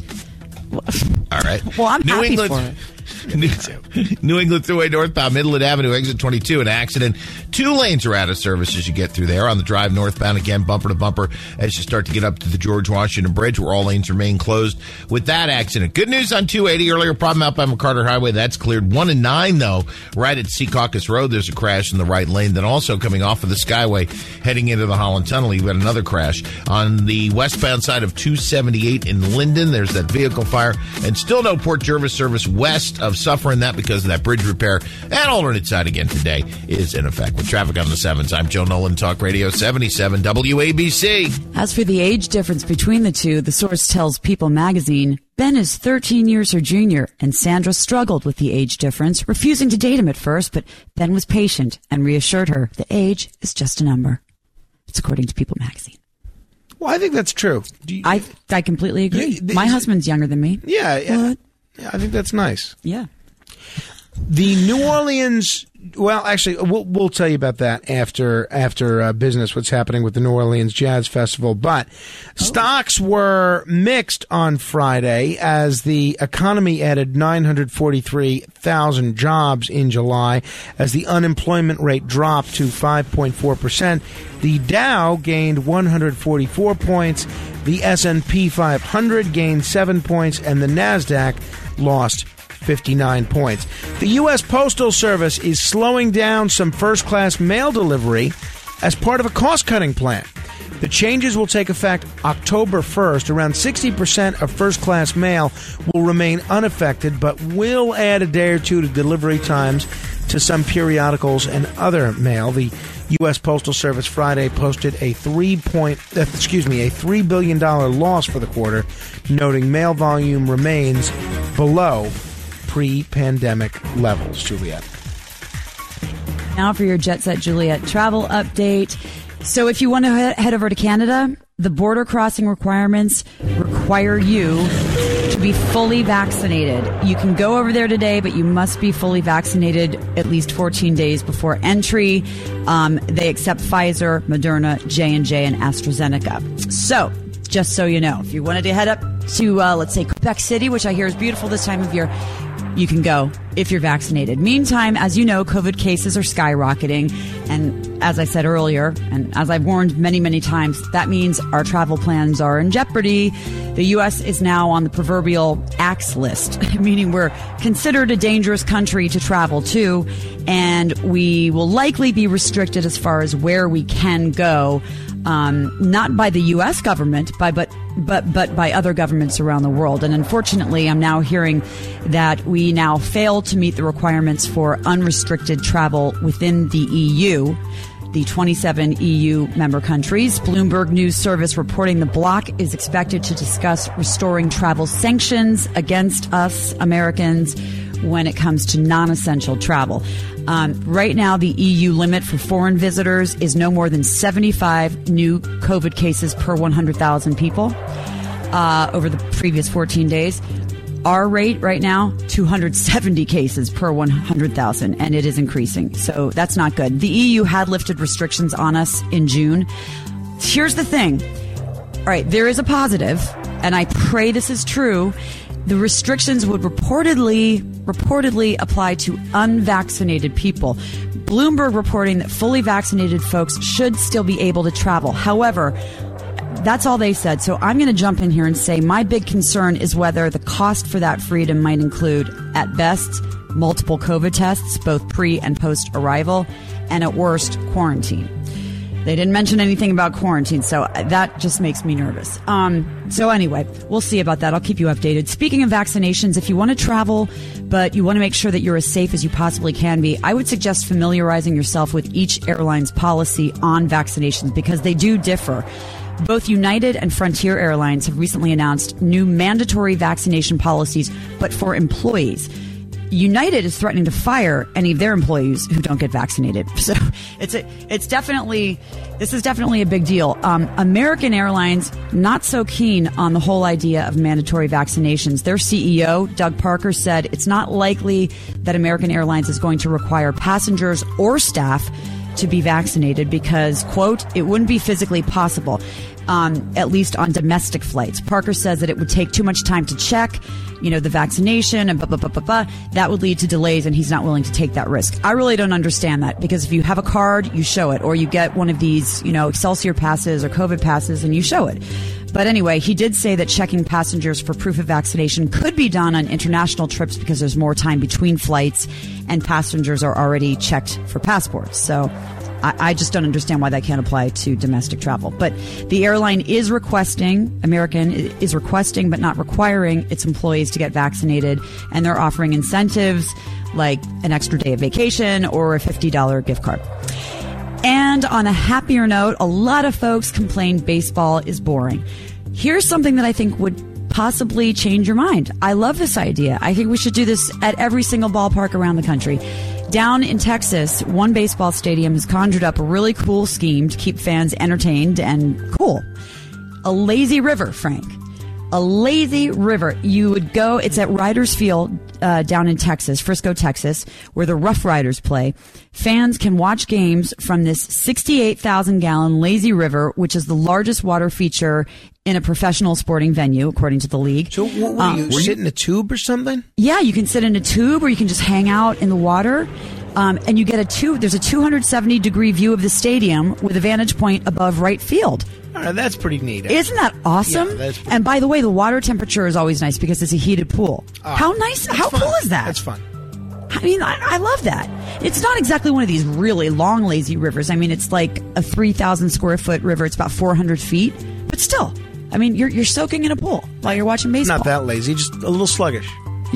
All right. Well, I'm New happy England, for it. New, New England Thruway northbound, Midland Avenue, exit twenty-two. An accident. Two lanes are out of service as you get through there. On the drive northbound, again, bumper to bumper as you start to get up to the George Washington Bridge, where all lanes remain closed with that accident. Good news on two eighty. Earlier problem out by McCarter Highway. That's cleared. One and nine, though, right at Secaucus Road. There's a crash in the right lane. Then also coming off of the Skyway, heading into the Holland Tunnel, you've got another crash. On the westbound side of two seventy-eight in Linden, there's that vehicle fire. And still no Port Jervis service west of suffering that because of that bridge repair. And alternate side again today is in effect. With traffic on the sevens, I'm Joe Nolan, Talk Radio seventy-seven W A B C. As for the age difference between the two, the source tells People magazine, Ben is thirteen years her junior, and Sandra struggled with the age difference, refusing to date him at first, but Ben was patient and reassured her the age is just a number. It's according to People magazine. Well, I think that's true. Do you, I I completely agree. You- the- My husband's younger than me. yeah, yeah, What? yeah. I think that's nice. Yeah. The New Orleans Well, actually, we'll we'll tell you about that after after uh, business. What's happening with the New Orleans Jazz Festival? But oh. stocks were mixed on Friday as the economy added nine hundred forty-three thousand jobs in July, as the unemployment rate dropped to five point four percent. The Dow gained one hundred forty-four points. The S and P five hundred gained seven points, and the Nasdaq lost fifty-nine points. The U S Postal Service is slowing down some first-class mail delivery as part of a cost-cutting plan. The changes will take effect October first. Around sixty percent of first-class mail will remain unaffected, but will add a day or two to delivery times to some periodicals and other mail. The U S Postal Service Friday posted a three point, uh, excuse me, a three billion dollars loss for the quarter, noting mail volume remains below pre-pandemic levels. Juliet. Now for your Jet Set Juliet travel update. So if you want to head over to Canada, the border crossing requirements require you to be fully vaccinated. You can go over there today, but you must be fully vaccinated at least fourteen days before entry. Um, they accept Pfizer, Moderna, J and J, and AstraZeneca. So just so you know, if you wanted to head up to, uh, let's say, Quebec City, which I hear is beautiful this time of year, you can go if you're vaccinated. Meantime, as you know, COVID cases are skyrocketing. And as I said earlier, and as I've warned many, many times, that means our travel plans are in jeopardy. The U S is now on the proverbial axe list, meaning we're considered a dangerous country to travel to. And we will likely be restricted as far as where we can go. Um, not by the U S government, by, but but but by other governments around the world. And unfortunately, I'm now hearing that we now fail to meet the requirements for unrestricted travel within the E U, the twenty-seven E U member countries. Bloomberg News Service reporting the bloc is expected to discuss restoring travel sanctions against us Americans when it comes to non-essential travel. Um, right now, the E U limit for foreign visitors is no more than seventy-five new COVID cases per one hundred thousand people uh, over the previous fourteen days. Our rate right now, two hundred seventy cases per one hundred thousand, and it is increasing. So that's not good. The E U had lifted restrictions on us in June. Here's the thing. All right, there is a positive, and I pray this is true. The restrictions would reportedly reportedly apply to unvaccinated people. Bloomberg reporting that fully vaccinated folks should still be able to travel. However, that's all they said. So I'm going to jump in here and say my big concern is whether the cost for that freedom might include, at best, multiple COVID tests, both pre and post arrival, and at worst, quarantine. They didn't mention anything about quarantine, so that just makes me nervous. Um, so anyway, we'll see about that. I'll keep you updated. Speaking of vaccinations, if you want to travel, but you want to make sure that you're as safe as you possibly can be, I would suggest familiarizing yourself with each airline's policy on vaccinations because they do differ. Both United and Frontier Airlines have recently announced new mandatory vaccination policies, but for employees. United is threatening to fire any of their employees who don't get vaccinated. So it's a, it's definitely, this is definitely a big deal. Um, American Airlines, not so keen on the whole idea of mandatory vaccinations. Their C E O, Doug Parker, said it's not likely that American Airlines is going to require passengers or staff to be vaccinated because, quote, it wouldn't be physically possible, um, at least on domestic flights. Parker says that it would take too much time to check, you know, the vaccination and blah, blah, blah, blah, blah. That would lead to delays, and he's not willing to take that risk. I really don't understand that because if you have a card, you show it, or you get one of these, you know, Excelsior passes or COVID passes and you show it. But anyway, he did say that checking passengers for proof of vaccination could be done on international trips because there's more time between flights and passengers are already checked for passports. So I, I just don't understand why that can't apply to domestic travel. But the airline is requesting, American is requesting but not requiring its employees to get vaccinated, and they're offering incentives like an extra day of vacation or a fifty dollars gift card. And on a happier note, a lot of folks complain baseball is boring. Here's something that I think would possibly change your mind. I love this idea. I think we should do this at every single ballpark around the country. Down in Texas, one baseball stadium has conjured up a really cool scheme to keep fans entertained and cool. A lazy river, Frank. A lazy river. You would go, it's at Riders Field uh, down in Texas, Frisco, Texas, where the Rough Riders play. Fans can watch games from this sixty-eight thousand gallon lazy river, which is the largest water feature in a professional sporting venue, according to the league. So what, what, um, you sit in a tube or something? Yeah, you can sit in a tube or you can just hang out in the water. Um, and you get a two, there's a two hundred seventy degree view of the stadium with a vantage point above right field. All right, that's pretty neat. Actually. Isn't that awesome? Yeah, that's and by the way, the water temperature is always nice because it's a heated pool. Oh, how nice, how fun. cool is that? That's fun. I mean, I, I love that. It's not exactly one of these really long, lazy rivers. I mean, it's like a three thousand square foot river. It's about four hundred feet, but still, I mean, you're, you're soaking in a pool while you're watching baseball. Not that lazy, just a little sluggish.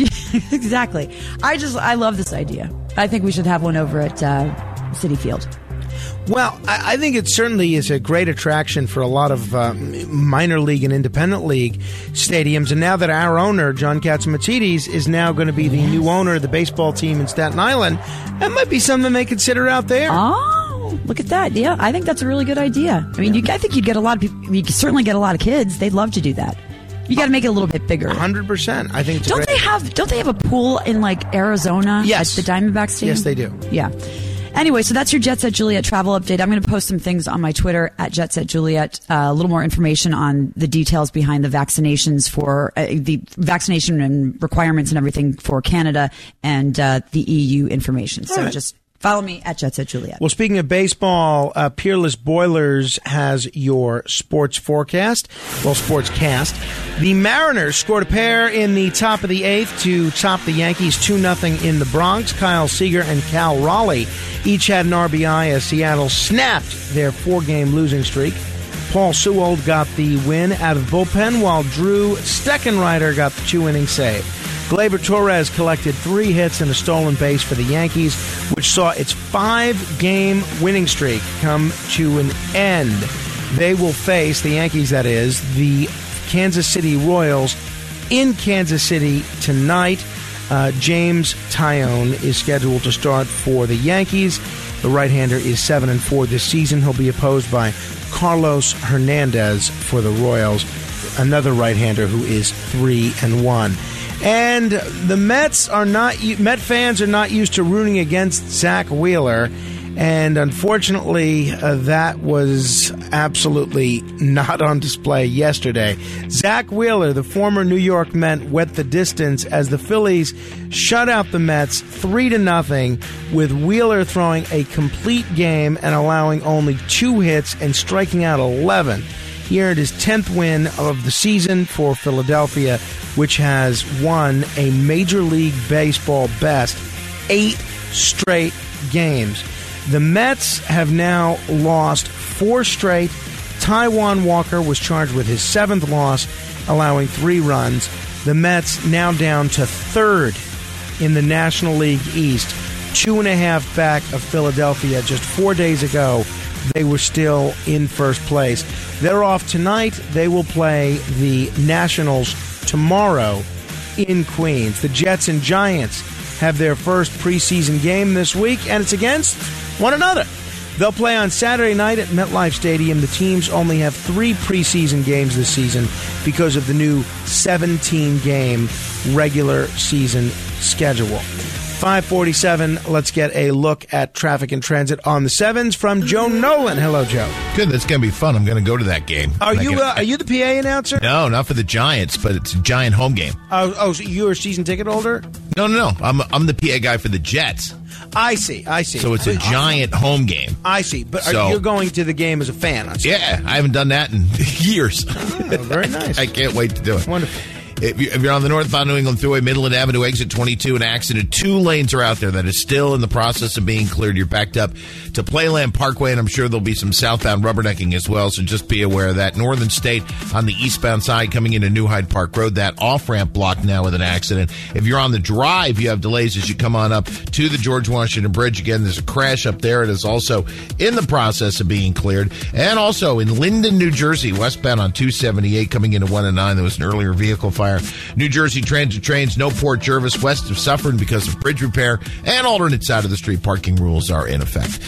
Exactly. I just, I love this idea. I think we should have one over at uh, Citi Field. Well, I, I think it certainly is a great attraction for a lot of uh, minor league and independent league stadiums. And now that our owner, John Katzimatidis, is now going to be the yes. new owner of the baseball team in Staten Island, that might be something they consider out there. Oh, look at that. Yeah, I think that's a really good idea. I mean, you, I think you'd get a lot of people, you could certainly get a lot of kids. They'd love to do that. You got to make it a little bit bigger. one hundred percent. I think it's don't great. they have don't they have a pool in like Arizona yes. at the Diamondback Stadium? Yes, they do. Yeah. Anyway, so that's your Jet Set Juliet travel update. I'm going to post some things on my Twitter at Jet Set Juliet. Uh, a little more information on the details behind the vaccinations for uh, the vaccination and requirements and everything for Canada and uh, the E U information. So right. just follow me at Jet Set Juliet. Well, speaking of baseball, uh, Peerless Boilers has your sports forecast. Well, sportscast. The Mariners scored a pair in the top of the eighth to top the Yankees two nothing in the Bronx. Kyle Seager and Cal Raleigh each had an R B I as Seattle snapped their four-game losing streak. Paul Sewald got the win out of the bullpen, while Drew Steckenrider got the two-inning save. Gleyber Torres collected three hits and a stolen base for the Yankees, which saw its five-game winning streak come to an end. They will face, the Yankees that is, the Kansas City Royals in Kansas City tonight. Uh, James Tyone is scheduled to start for the Yankees. The right-hander is seven and four this season. He'll be opposed by Carlos Hernandez for the Royals, another right-hander who is three and one. And the Mets are not, Met fans are not used to rooting against Zach Wheeler. And unfortunately, uh, that was absolutely not on display yesterday. Zach Wheeler, the former New York Met, went the distance as the Phillies shut out the Mets three to nothing, with Wheeler throwing a complete game and allowing only two hits and striking out eleven. He earned his tenth win of the season for Philadelphia, which has won a Major League Baseball best eight straight games. The Mets have now lost four straight. Taijuan Walker was charged with his seventh loss, allowing three runs. The Mets now down to third in the National League East, two and a half back of Philadelphia. Just four days ago, they were still in first place. They're off tonight. They will play the Nationals tomorrow in Queens. The Jets and Giants have their first preseason game this week, and it's against one another. They'll play on Saturday night at MetLife Stadium. The teams only have three preseason games this season because of the new seventeen-game regular season schedule. five forty-seven, let's get a look at traffic and transit on the sevens from Joe Nolan. Hello, Joe. Good, that's going to be fun. I'm going to go to that game. Are you gonna, uh, are you the P A announcer? No, not for the Giants, but it's a Giant home game. Oh, oh, so you're a season ticket holder? No, no, no. I'm I'm the P A guy for the Jets. I see, I see. So it's a Giant home game. I see, but So- are you going to the game as a fan? I see. Yeah, I haven't done that in years. Oh, very nice. I can't wait to do it. Wonderful. If you- if you're on the northbound New England Thruway, Midland Avenue, exit twenty-two, an accident. Two lanes are out there that is still in the process of being cleared. You're backed up to Playland Parkway, and I'm sure there'll be some southbound rubbernecking as well, so just be aware of that. Northern State on the eastbound side coming into New Hyde Park Road, that off-ramp blocked now with an accident. If you're on the drive, you have delays as you come on up to the George Washington Bridge. Again, there's a crash up there. It is also in the process of being cleared. And also in Linden, New Jersey, westbound on two seventy-eight coming into one and nine, there was an earlier vehicle fire. New Jersey Transit trains, no Port Jervis west of Suffern because of bridge repair, and alternate side of the street parking rules are in effect.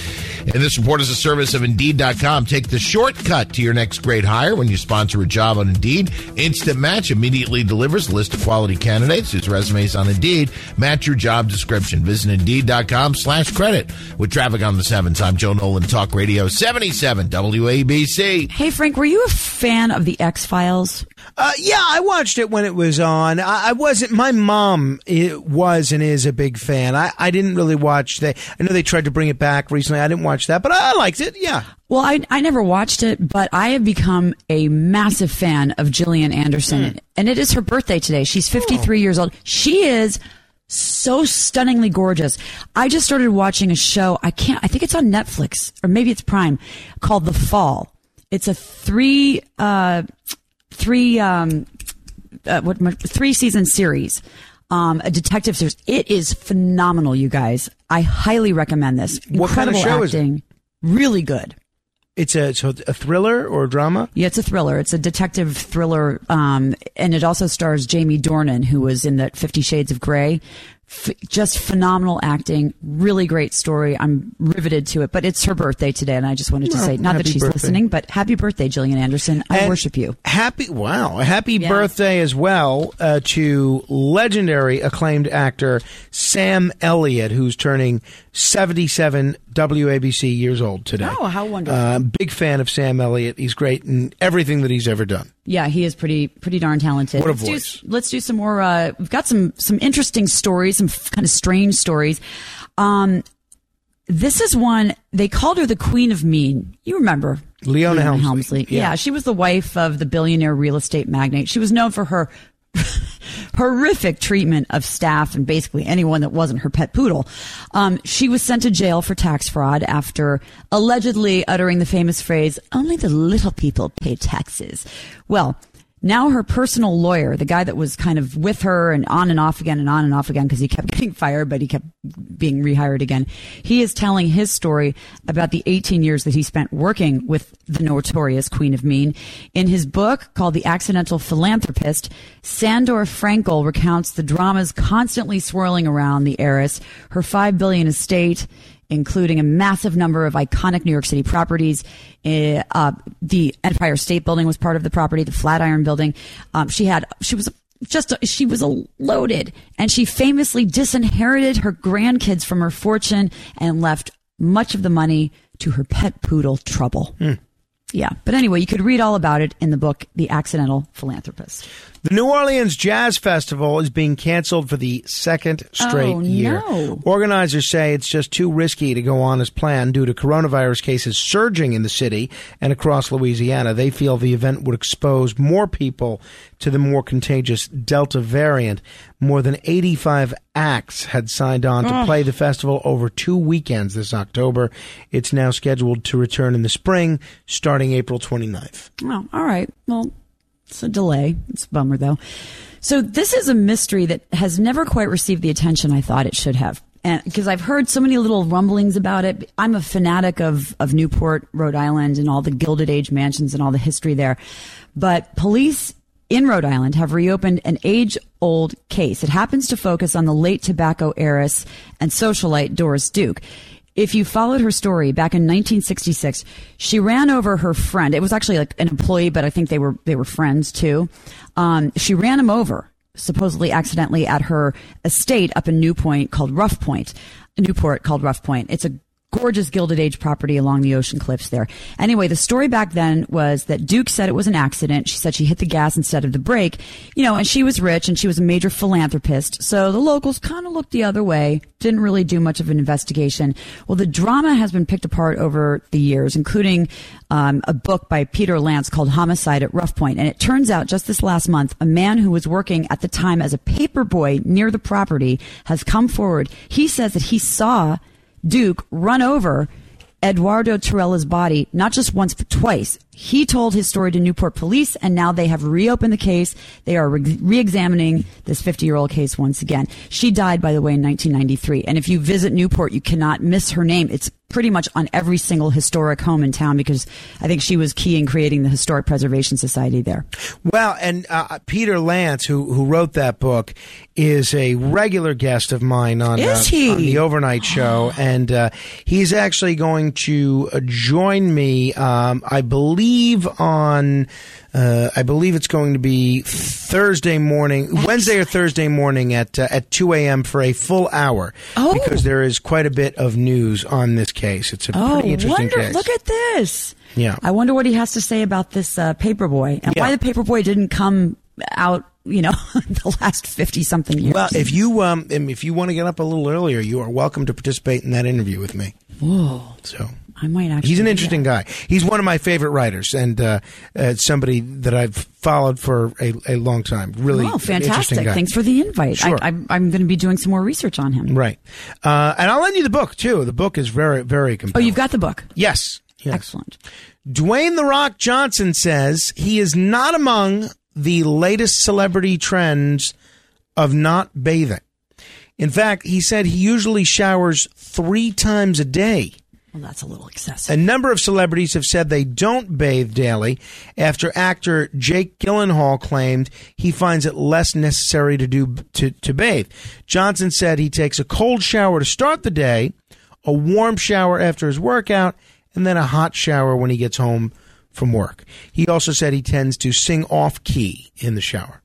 And this report is a service of Indeed dot com. Take the shortcut to your next great hire when you sponsor a job on Indeed. Instant Match immediately delivers a list of quality candidates whose resumes on Indeed match your job description. Visit Indeed dot com slash credit. With traffic on the sevens, I'm Joe Nolan, Talk Radio seventy-seven W A B C. Hey, Frank, were you a fan of the X-Files? Uh, yeah, I watched it when it was on. I, I wasn't. My mom it was and is a big fan. I, I didn't really watch. They. I know they tried to bring it back recently. I didn't watch that, but I, I liked it. Yeah. Well, I I never watched it, but I have become a massive fan of Gillian Anderson, mm. and it is her birthday today. She's fifty-three oh. years old. She is so stunningly gorgeous. I just started watching a show. I can't. I think it's on Netflix or maybe it's Prime, called The Fall. It's a three. Uh, Three, um, uh, what, three season series, um, a detective series. It is phenomenal, you guys. I highly recommend this. What Incredible kind of show acting, is it? Really good. It's a so a thriller or a drama? Yeah, it's a thriller. It's a detective thriller, um, and it also stars Jamie Dornan, who was in that Fifty Shades of Grey. F- just phenomenal acting, really great story. I'm riveted to it, but it's her birthday today, and I just wanted to well, say, not that she's birthday. listening, but happy birthday, Gillian Anderson. I and worship you. Happy, wow, happy yeah. birthday as well uh, to legendary acclaimed actor Sam Elliott, who's turning seventy-seven W A B C years old today. Oh, how wonderful. Uh, big fan of Sam Elliott. He's great in everything that he's ever done. Yeah, he is pretty pretty darn talented. What a let's voice. Do, let's do some more. Uh, we've got some some interesting stories, some f- kind of strange stories. Um, this is one, they called her the Queen of Mean. You remember Leona, Leona Helmsley. Helmsley. Yeah. yeah, she was the wife of the billionaire real estate magnate. She was known for her horrific treatment of staff and basically anyone that wasn't her pet poodle. Um, she was sent to jail for tax fraud after allegedly uttering the famous phrase, "Only the little people pay taxes." Well, now her personal lawyer, the guy that was kind of with her and on and off again and on and off again because he kept getting fired, but he kept being rehired again. He is telling his story about the eighteen years that he spent working with the notorious Queen of Mean. In his book called The Accidental Philanthropist, Sandor Frankel recounts the dramas constantly swirling around the heiress, her five billion dollars estate, including a massive number of iconic New York City properties. Uh, uh, the Empire State Building was part of the property, the Flatiron Building. Um, she had, she was just, she was a loaded, and she famously disinherited her grandkids from her fortune and left much of the money to her pet poodle, Trouble. Hmm. Yeah. But anyway, you could read all about it in the book, The Accidental Philanthropist. The New Orleans Jazz Festival is being canceled for the second straight oh, year. No. Organizers say it's just too risky to go on as planned due to coronavirus cases surging in the city and across Louisiana. They feel the event would expose more people to the more contagious Delta variant. More than eighty-five acts had signed on to oh. play the festival over two weekends this October. It's now scheduled to return in the spring, starting April twenty-ninth. Oh, all right. Well, it's a delay. It's a bummer, though. So this is a mystery that has never quite received the attention I thought it should have. And because I've heard so many little rumblings about it. I'm a fanatic of, of Newport, Rhode Island, and all the Gilded Age mansions and all the history there. But police in Rhode Island have reopened an age-old case. It happens to focus on the late tobacco heiress and socialite Doris Duke. If you followed her story back in nineteen sixty-six, she ran over her friend. It was actually like an employee, but I think they were they were friends too. Um, she ran him over, supposedly accidentally, at her estate up in Newport called Rough Point. Newport called Rough Point. It's a gorgeous Gilded Age property along the ocean cliffs there. Anyway, the story back then was that Duke said it was an accident. She said she hit the gas instead of the brake, you know, and she was rich and she was a major philanthropist. So the locals kind of looked the other way, didn't really do much of an investigation. Well, the drama has been picked apart over the years, including um, a book by Peter Lance called Homicide at Rough Point. And it turns out just this last month, a man who was working at the time as a paper boy near the property has come forward. He says that he saw Duke run over Eduardo Torrella's body, not just once, but twice. He told his story to Newport police, and now they have reopened the case. They are re- re-examining this fifty-year-old case once again. She died, by the way, in nineteen ninety-three. And if you visit Newport, you cannot miss her name. It's pretty much on every single historic home in town because I think she was key in creating the Historic Preservation Society there. Well, and uh, Peter Lance, who who wrote that book, is a regular guest of mine on, is uh, he? on the overnight show, and uh, he's actually going to uh, join me. Um, I believe on. Uh, I believe it's going to be Thursday morning, Wednesday or Thursday morning at uh, at two a.m. for a full hour. Oh. Because there is quite a bit of news on this case. It's a Oh, pretty interesting wonder, case. look at this. Yeah. I wonder what he has to say about this uh, Paperboy and Yeah. why the Paperboy didn't come out, you know, the last fifty-something years. Well, if you um, if you want to get up a little earlier, you are welcome to participate in that interview with me. Whoa. So I might actually. he's an do interesting that. guy. He's one of my favorite writers, and uh, uh, somebody that I've followed for a, a long time. Really, Oh, an interesting fantastic. guy. Thanks for the invite. Sure. I, I, I'm going to be doing some more research on him. Right, uh, and I'll lend you the book too. The book is very, very Oh, compelling. you've got the book. Yes, yes. Excellent. Dwayne "The Rock" Johnson says he is not among the latest celebrity trends of not bathing. In fact, he said he usually showers three times a day. Well, that's a little excessive. A number of celebrities have said they don't bathe daily after actor Jake Gyllenhaal claimed he finds it less necessary to do to, to bathe. Johnson said he takes a cold shower to start the day, a warm shower after his workout, and then a hot shower when he gets home from work. He also said he tends to sing off key in the shower.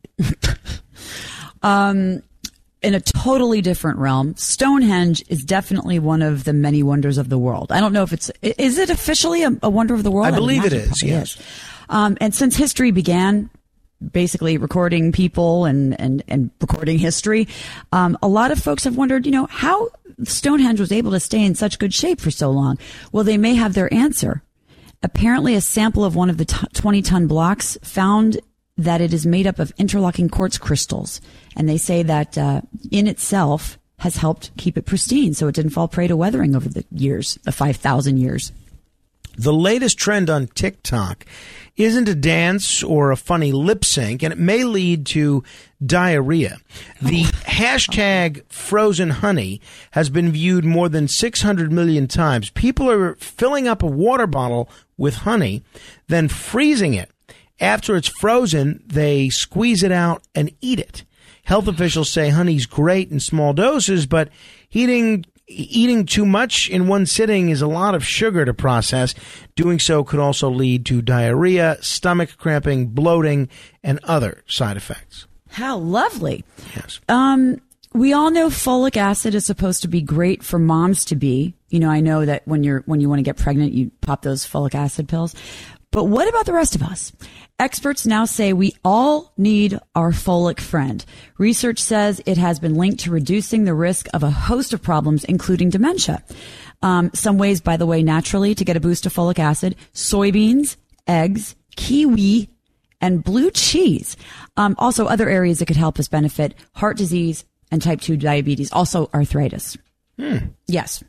um, in a totally different realm, Stonehenge is definitely one of the many wonders of the world. I don't know if it's, is it officially a, a wonder of the world? I believe would it imagine is, probably yes. is. Um, and since history began, basically recording people and, and, and recording history, um, a lot of folks have wondered, you know, how Stonehenge was able to stay in such good shape for so long. Well, they may have their answer. Apparently, a sample of one of the twenty-ton blocks found that it is made up of interlocking quartz crystals. And they say that uh, in itself has helped keep it pristine so it didn't fall prey to weathering over the years, the five thousand years. The latest trend on TikTok isn't a dance or a funny lip sync, and it may lead to diarrhea. The hashtag frozen honey has been viewed more than six hundred million times. People are filling up a water bottle with honey, then freezing it. After it's frozen, they squeeze it out and eat it. Health officials say honey's great in small doses, but eating Eating too much in one sitting is a lot of sugar to process. Doing so could also lead to diarrhea, stomach cramping, bloating, and other side effects. How lovely. Yes. Um, we all know folic acid is supposed to be great for moms to be. You know, I know that when you're when you want to get pregnant, you pop those folic acid pills. But what about the rest of us? Experts now say we all need our folic friend. Research says it has been linked to reducing the risk of a host of problems, including dementia. Um, some ways, by the way, naturally to get a boost of folic acid: soybeans, eggs, kiwi, and blue cheese. Um, also, other areas that could help us benefit: heart disease and type two diabetes, also arthritis. Hmm. Yes.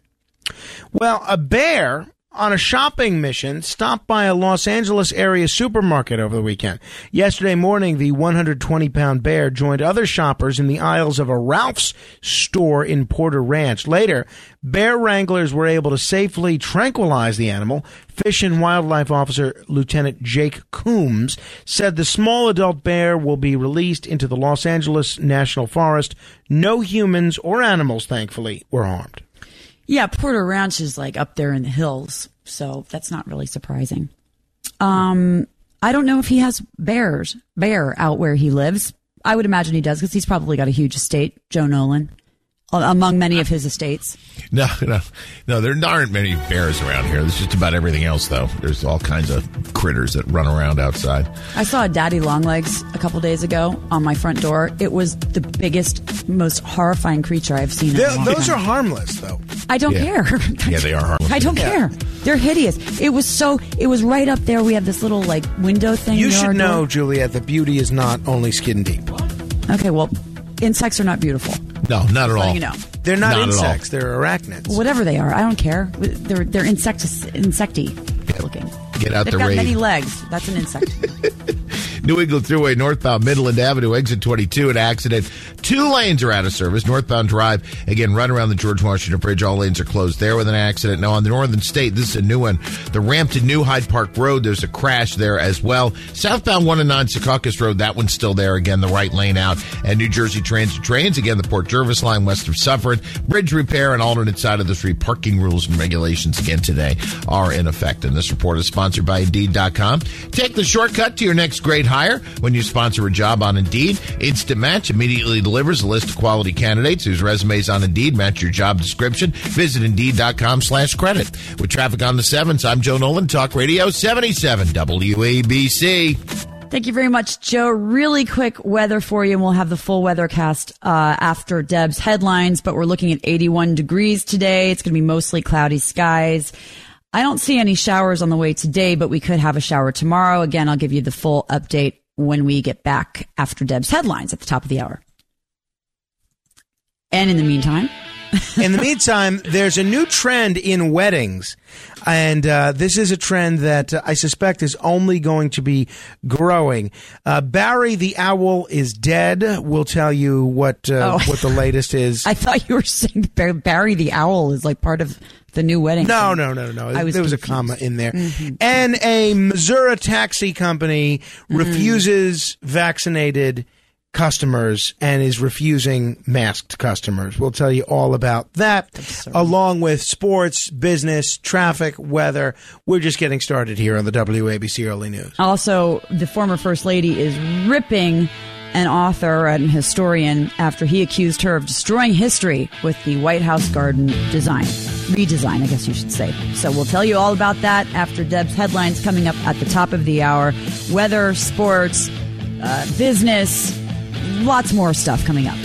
Well, a bear on a shopping mission stopped by a Los Angeles area supermarket over the weekend. Yesterday morning, the one hundred twenty pound bear joined other shoppers in the aisles of a Ralph's store in Porter Ranch. Later, bear wranglers were able to safely tranquilize the animal. Fish and Wildlife Officer Lieutenant Jake Coombs said the small adult bear will be released into the Los Angeles National Forest. No humans or animals, thankfully, were harmed. Yeah, Porter Ranch is like up there in the hills, so that's not really surprising. Um, I don't know if he has bears, bear out where he lives. I would imagine he does because he's probably got a huge estate, Joe Nolan, among many of his estates. No, no, no, there aren't many bears around here. There's just about everything else, though. There's all kinds of critters that run around outside. I saw a daddy longlegs a couple days ago on my front door. It was the biggest, most horrifying creature I've seen in a long Those time. are harmless, though. I don't Yeah. care. Yeah, they are harmless. I don't Yeah. care. They're hideous. It was so, it was right up there. We have this little like window thing. You near should our know, door. Juliet, that beauty is not only skin deep. Okay, well, insects are not beautiful. No, not at all. letting you know. They're not, Not at all. insects. They're arachnids. Whatever they are, I don't care. They're they're insecti- insecty looking. Get out They've the got rain. many legs. That's an insect. New England Thruway, northbound Midland Avenue, exit twenty-two, an accident. Two lanes are out of service. Northbound Drive, again, run around the George Washington Bridge. All lanes are closed there with an accident. Now, on the Northern State, this is a new one. The ramp to New Hyde Park Road, there's a crash there as well. Southbound one and nine Secaucus Road, that one's still there. Again, the right lane out. And New Jersey Transit trains, again, the Port Jervis line west of Suffern. Bridge repair and alternate side of the street. Parking rules and regulations, again, today are in effect. And this report is sponsored by Indeed dot com. Take the shortcut to your next great hire when you sponsor a job on Indeed. Instant Match immediately delivers a list of quality candidates whose resumes on Indeed match your job description. Visit Indeed dot com slash credit. With traffic on the sevens, I'm Joe Nolan, Talk Radio seventy-seven W A B C. Thank you very much, Joe. Really quick weather for you, and we'll have the full weathercast uh, after Deb's headlines, but we're looking at eighty-one degrees today. It's going to be mostly cloudy skies. I don't see any showers on the way today, but we could have a shower tomorrow. Again, I'll give you the full update when we get back after Deb's headlines at the top of the hour. And in the meantime... In the meantime, there's a new trend in weddings, and uh, this is a trend that uh, I suspect is only going to be growing. Uh, Barry the Owl is dead. We'll tell you what uh, Oh. what the latest is. I thought you were saying Bar- Barry the Owl is like part of the new wedding. No, thing. no, no, no. I was there was confused. a comma in there. Mm-hmm. And a Missouri taxi company Mm-hmm. refuses vaccinated customers and is refusing masked customers. We'll tell you all about that, along with sports, business, traffic, weather. We're just getting started here on the W A B C Early News. Also, the former First Lady is ripping an author and historian after he accused her of destroying history with the White House garden design. Redesign, I guess you should say. So we'll tell you all about that after Deb's headlines coming up at the top of the hour. Weather, sports, uh, business, lots more stuff coming up.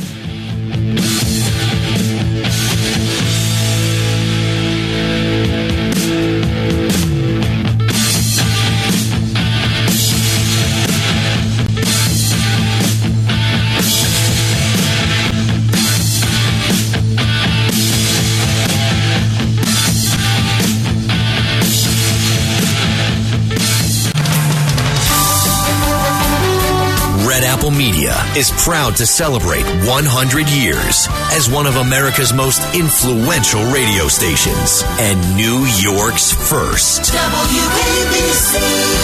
Red Apple Media is proud to celebrate one hundred years as one of America's most influential radio stations and New York's first. W A B C.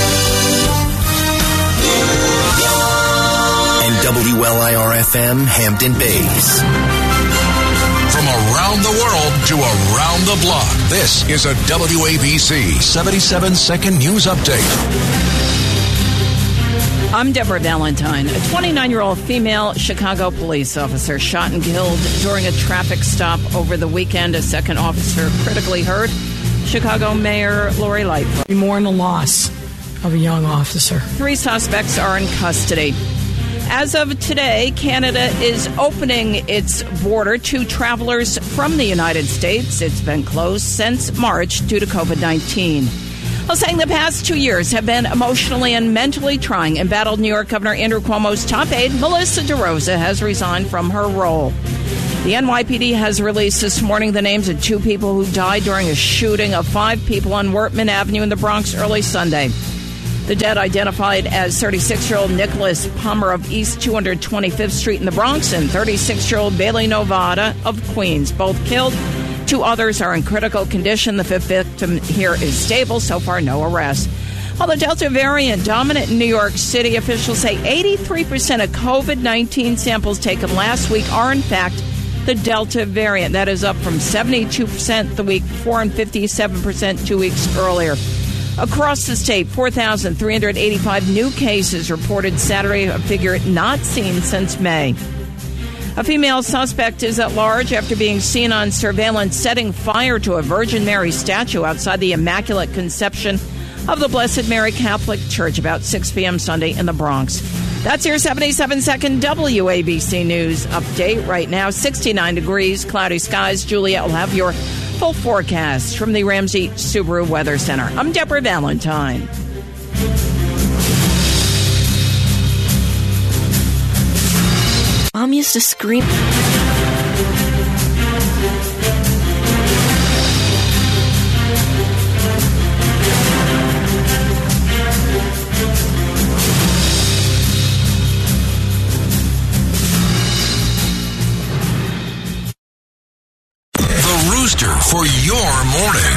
And W L I R F M Hampton Bays. From around the world to around the block, this is a W A B C seventy-seven second news update. I'm Deborah Valentine. A twenty-nine-year-old female Chicago police officer shot and killed during a traffic stop over the weekend. A second officer critically hurt. Chicago Mayor Lori Lightfoot. We mourn the loss of a young officer. Three suspects are in custody. As of today, Canada is opening its border to travelers from the United States. It's been closed since March due to COVID nineteen. Well, saying the past two years have been emotionally and mentally trying, embattled New York Governor Andrew Cuomo's top aide, Melissa DeRosa, has resigned from her role. The N Y P D has released this morning the names of two people who died during a shooting of five people on Wortman Avenue in the Bronx early Sunday. The dead identified as thirty-six-year-old Nicholas Palmer of East two hundred twenty-fifth Street in the Bronx and thirty-six-year-old Bailey Novada of Queens, both killed. Two others are in critical condition. The fifth victim here is stable. So far, no arrests. While the Delta variant dominant in New York City, officials say eighty-three percent of COVID nineteen samples taken last week are, in fact, the Delta variant. That is up from seventy-two percent the week before and fifty-seven percent two weeks earlier. Across the state, four thousand three hundred eighty-five new cases reported Saturday, a figure not seen since May. A female suspect is at large after being seen on surveillance setting fire to a Virgin Mary statue outside the Immaculate Conception of the Blessed Mary Catholic Church about six p.m. Sunday in the Bronx. That's your seventy-seven second W A B C News update. Right now, sixty-nine degrees, cloudy skies. Juliet will have your full forecast from the Ramsey Subaru Weather Center. I'm Deborah Valentine. Mom used to scream. booster for your morning.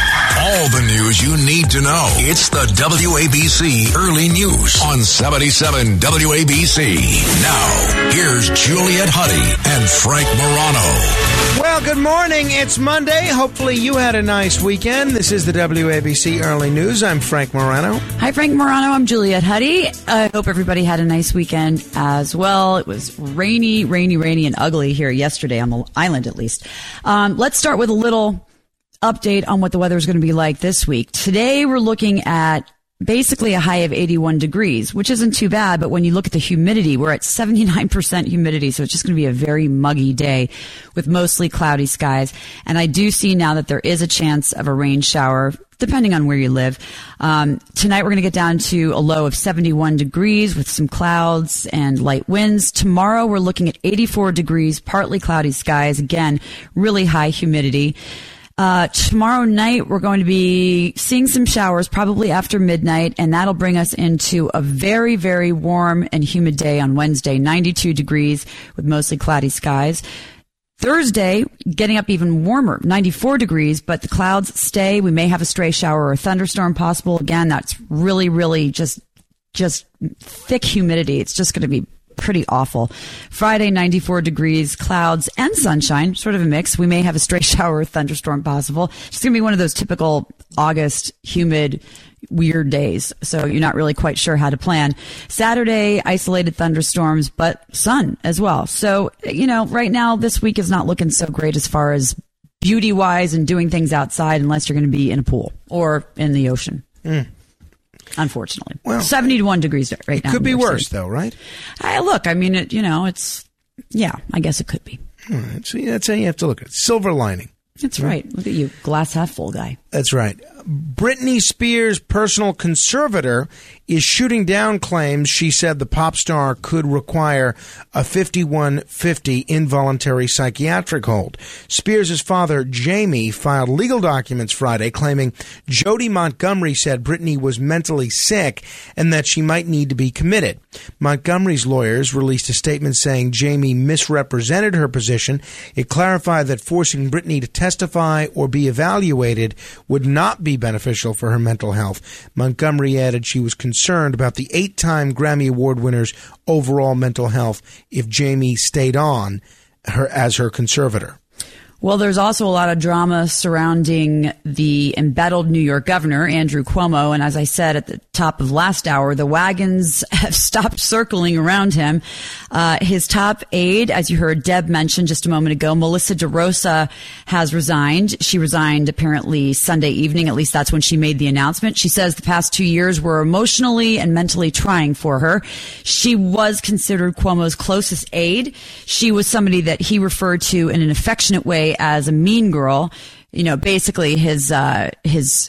All the news you need to know. It's the W A B C Early News on seventy-seven W A B C. Now, here's Juliet Huddy and Frank Morano. Well, good morning. It's Monday. Hopefully you had a nice weekend. This is the W A B C Early News. I'm Frank Morano. Hi, Frank Morano. I'm Juliet Huddy. I hope everybody had a nice weekend as well. It was rainy, rainy, rainy, and ugly here yesterday on the island, at least. Um, let's start with a little update on what the weather is going to be like this week. Today, we're looking at basically a high of eighty-one degrees, which isn't too bad. But when you look at the humidity, we're at seventy-nine percent humidity. So it's just going to be a very muggy day with mostly cloudy skies. And I do see now that there is a chance of a rain shower, depending on where you live. Um, tonight, we're going to get down to a low of seventy-one degrees with some clouds and light winds. Tomorrow, we're looking at eighty-four degrees, partly cloudy skies. Again, really high humidity. Uh, tomorrow night, we're going to be seeing some showers probably after midnight, and that'll bring us into a very, very warm and humid day on Wednesday, ninety-two degrees with mostly cloudy skies. Thursday, getting up even warmer, ninety-four degrees, but the clouds stay. We may have a stray shower or a thunderstorm possible. Again, that's really, really just, just thick humidity. It's just going to be pretty awful. Friday, ninety-four degrees, clouds and sunshine, sort of a mix. We may have a stray shower or thunderstorm possible. It's going to be one of those typical August, humid, weird days. So you're not really quite sure how to plan. Saturday, isolated thunderstorms, but sun as well. So, you know, right now, this week is not looking so great as far as beauty-wise and doing things outside unless you're going to be in a pool or in the ocean. Mm. Unfortunately. Well, seventy-one degrees right now. It could be worse, though, right? I, look, I mean, it, you know, it's, yeah, I guess it could be. All right. See, that's how you have to look at it. Silver lining. That's right. Look at you, glass half full guy. That's right. Britney Spears' personal conservator is shooting down claims she said the pop star could require a fifty-one fifty involuntary psychiatric hold. Spears' father, Jamie, filed legal documents Friday claiming Jody Montgomery said Britney was mentally sick and that she might need to be committed. Montgomery's lawyers released a statement saying Jamie misrepresented her position. It clarified that forcing Britney to testify or be evaluated would not be beneficial for her mental health. Montgomery added she was concerned about the eight-time Grammy Award winner's overall mental health if Jamie stayed on her as her conservator. Well, there's also a lot of drama surrounding the embattled New York governor, Andrew Cuomo. And as I said at the top of last hour, the wagons have stopped circling around him. Uh, his top aide, as you heard Deb mention just a moment ago, Melissa DeRosa, has resigned. She resigned apparently Sunday evening. At least that's when she made the announcement. She says the past two years were emotionally and mentally trying for her. She was considered Cuomo's closest aide. She was somebody that he referred to in an affectionate way as a mean girl, you know, basically his, uh, his,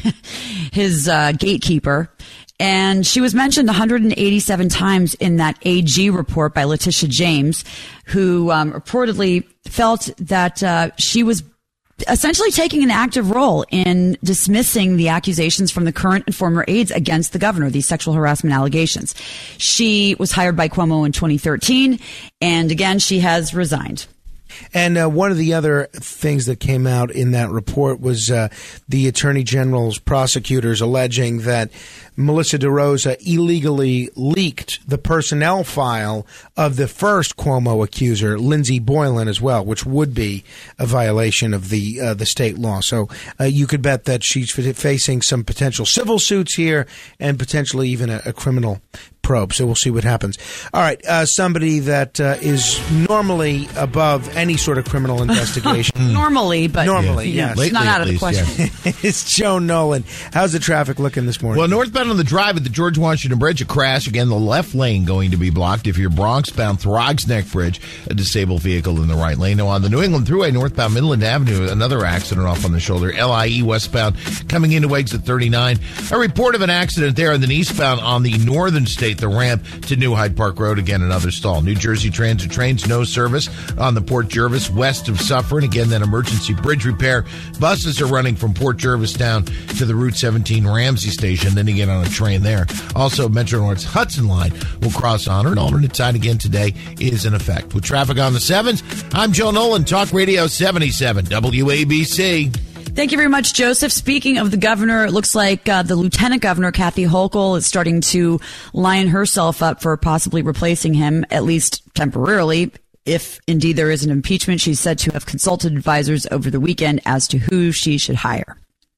his, uh, gatekeeper. And she was mentioned one hundred eighty-seven times in that A G report by Letitia James, who, um, reportedly felt that, uh, she was essentially taking an active role in dismissing the accusations from the current and former aides against the governor, these sexual harassment allegations. She was hired by Cuomo in twenty thirteen, and again, she has resigned. And uh, one of the other things that came out in that report was uh, the Attorney General's prosecutors alleging that Melissa DeRosa illegally leaked the personnel file of the first Cuomo accuser, Lindsey Boylan, as well, which would be a violation of the uh, the state law. So uh, you could bet that she's facing some potential civil suits here and potentially even a, a criminal probe. So we'll see what happens. All right. Uh, somebody that uh, is normally above any sort of criminal investigation. Normally, but normally, yeah. yes. Lately, it's not out of the least, question. Yeah. It's Joe Nolan. How's the traffic looking this morning? Well, northbound on the drive at the George Washington Bridge, a crash. Again, the left lane going to be blocked. If you're Bronx-bound, Throgs Neck Bridge, a disabled vehicle in the right lane. Now, on the New England Thruway, northbound Midland Avenue, another accident off on the shoulder. L I E westbound coming into exit thirty-nine. A report of an accident there, and then eastbound on the northern state activate the ramp to New Hyde Park Road. Again, another stall. New Jersey Transit trains, no service on the Port Jervis west of Suffern. Again, that emergency bridge repair. Buses are running from Port Jervis down to the Route seventeen Ramsey station. Then you get on a train there. Also, Metro North's Hudson line will cross Honor. An alternate side again today is in effect. With traffic on the sevens, I'm Joe Nolan, Talk Radio seventy-seven W A B C. Thank you very much, Joseph. Speaking of the governor, it looks like uh, the Lieutenant Governor, Kathy Hochul, is starting to line herself up for possibly replacing him, at least temporarily. If indeed there is an impeachment, she's said to have consulted advisors over the weekend as to who she should hire.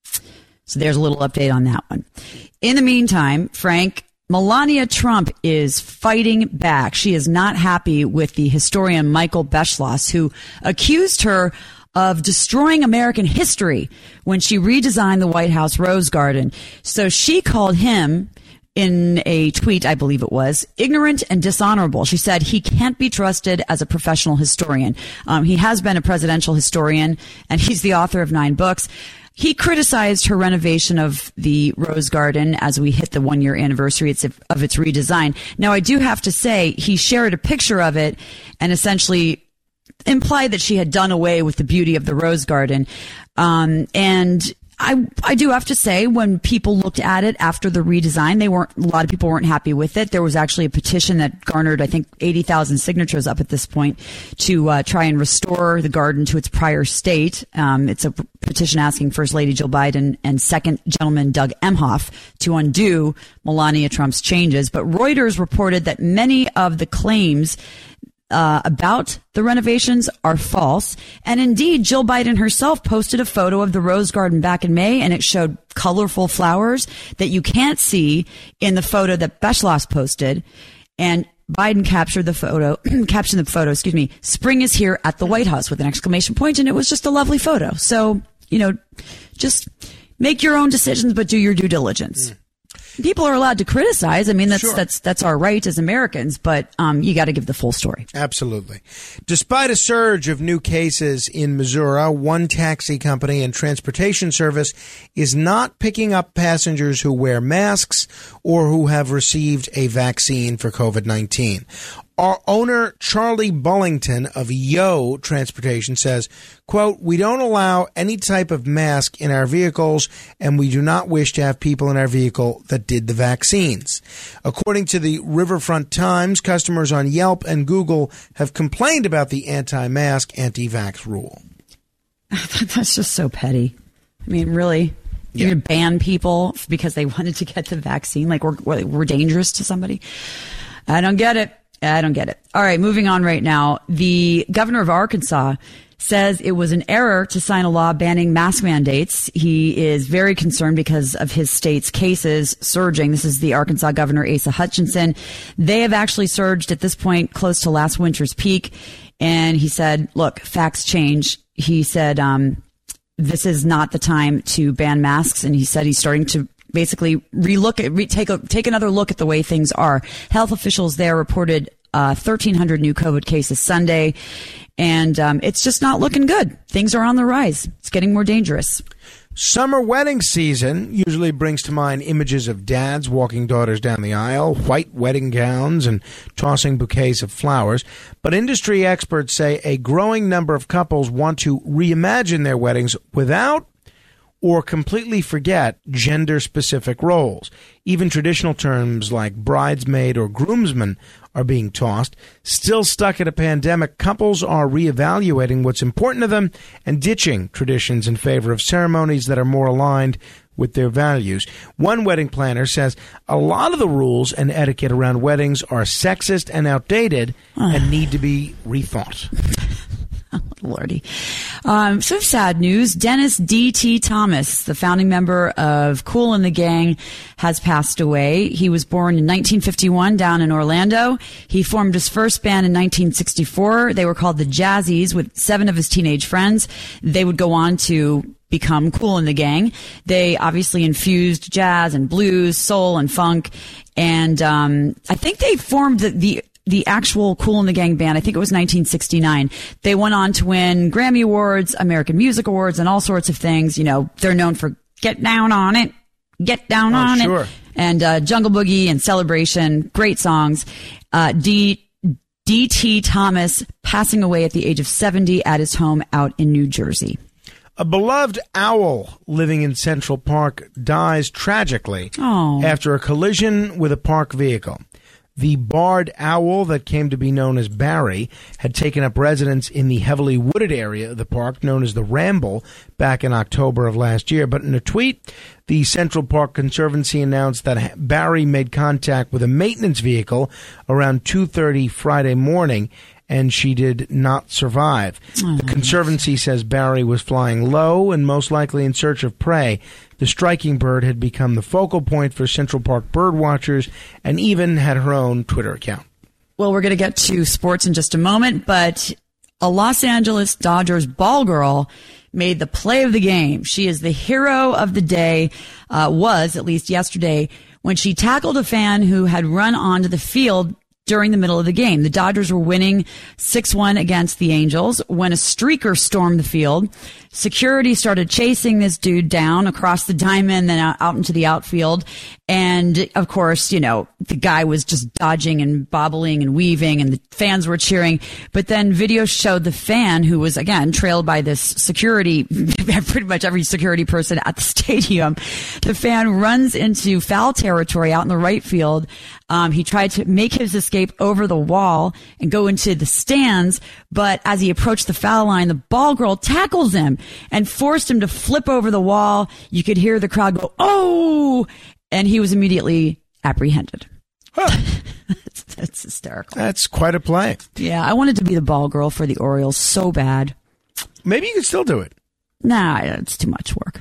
So there's a little update on that one. In the meantime, Frank, Melania Trump is fighting back. She is not happy with the historian Michael Beschloss, who accused her of destroying American history when she redesigned the White House Rose Garden. So she called him, in a tweet, I believe it was, ignorant and dishonorable. She said he can't be trusted as a professional historian. Um, he has been a presidential historian, and he's the author of nine books. He criticized her renovation of the Rose Garden as we hit the one-year anniversary of its redesign. Now, I do have to say, he shared a picture of it and essentially implied that she had done away with the beauty of the Rose Garden. Um, and I, I do have to say, when people looked at it after the redesign, they weren't, a lot of people weren't happy with it. There was actually a petition that garnered, I think, eighty thousand signatures up at this point to uh, try and restore the garden to its prior state. Um, it's a p- petition asking First Lady Jill Biden and Second Gentleman Doug Emhoff to undo Melania Trump's changes. But Reuters reported that many of the claims Uh, about the renovations are false. And indeed, Jill Biden herself posted a photo of the Rose Garden back in May, and it showed colorful flowers that you can't see in the photo that Beschloss posted. And Biden captured the photo, captioned the photo, excuse me, "Spring is here at the White House" with an exclamation point, and it was just a lovely photo. So, you know, just make your own decisions, but do your due diligence. Mm. People are allowed to criticize. I mean, that's, sure. that's, that's our right as Americans, but, um, you got to give the full story. Absolutely. Despite a surge of new cases in Missouri, one taxi company and transportation service is not picking up passengers who wear masks or who have received a vaccine for COVID nineteen. Our owner, Charlie Bullington of Yo Transportation, says, quote, "We don't allow any type of mask in our vehicles, and we do not wish to have people in our vehicle that did the vaccines." According to the Riverfront Times, customers on Yelp and Google have complained about the anti-mask, anti-vax rule. That's just so petty. I mean, really? You're yeah. going to ban people because they wanted to get the vaccine? Like we're, we're dangerous to somebody? I don't get it. I don't get it. All right, moving on right now. The governor of Arkansas says it was an error to sign a law banning mask mandates. He is very concerned because of his state's cases surging. This is the Arkansas governor, Asa Hutchinson. They have actually surged at this point close to last winter's peak. And he said, look, facts change. He said, um, this is not the time to ban masks. And he said he's starting to basically relook at, re- take a, take another look at the way things are. Health officials there reported uh, thirteen hundred new COVID cases Sunday, and um, it's just not looking good. Things are on the rise. It's getting more dangerous. Summer wedding season usually brings to mind images of dads walking daughters down the aisle, white wedding gowns, and tossing bouquets of flowers. But industry experts say a growing number of couples want to reimagine their weddings without or completely forget gender-specific roles. Even traditional terms like bridesmaid or groomsman are being tossed. Still stuck at a pandemic, couples are reevaluating what's important to them and ditching traditions in favor of ceremonies that are more aligned with their values. One wedding planner says a lot of the rules and etiquette around weddings are sexist and outdated and need to be rethought. Oh, Lordy. Um, so sad news. Dennis D T. Thomas, the founding member of Kool and the Gang, has passed away. He was born in nineteen fifty-one down in Orlando. He formed his first band in nineteen sixty-four. They were called the Jazzies with seven of his teenage friends. They would go on to become Kool and the Gang. They obviously infused jazz and blues, soul and funk. And um, I think they formed the, the the actual Kool and the Gang band. I think it was nineteen sixty-nine. They went on to win Grammy Awards, American Music Awards, and all sorts of things. You know, they're known for Get Down on It, Get Down oh, on sure. It. And uh, Jungle Boogie and Celebration, great songs. Uh, D. D T Thomas passing away at the age of seventy at his home out in New Jersey. A beloved owl living in Central Park dies tragically Oh. after a collision with a park vehicle. The barred owl that came to be known as Barry had taken up residence in the heavily wooded area of the park known as the Ramble back in October of last year. But in a tweet, the Central Park Conservancy announced that Barry made contact with a maintenance vehicle around two thirty Friday morning, and she did not survive. Oh, the Conservancy says Barry was flying low and most likely in search of prey. The striking bird had become the focal point for Central Park bird watchers and even had her own Twitter account. Well, we're going to get to sports in just a moment, but a Los Angeles Dodgers ball girl made the play of the game. She is the hero of the day, uh, was at least yesterday, when she tackled a fan who had run onto the field during the middle of the game. The Dodgers were winning six one against the Angels when a streaker stormed the field. Security started chasing this dude down across the diamond, then out, out into the outfield. And of course, you know, the guy was just dodging and bobbling and weaving, and the fans were cheering. But then video showed the fan, who was again trailed by this security, pretty much every security person at the stadium. The fan runs into foul territory out in the right field. Um, he tried to make his escape over the wall and go into the stands, but as he approached the foul line, the ball girl tackles him and forced him to flip over the wall. You could hear the crowd go, "Oh!" and he was immediately apprehended. Huh. that's, that's hysterical. That's quite a play. Yeah, I wanted to be the ball girl for the Orioles so bad. Maybe you could still do it. Nah, it's too much work.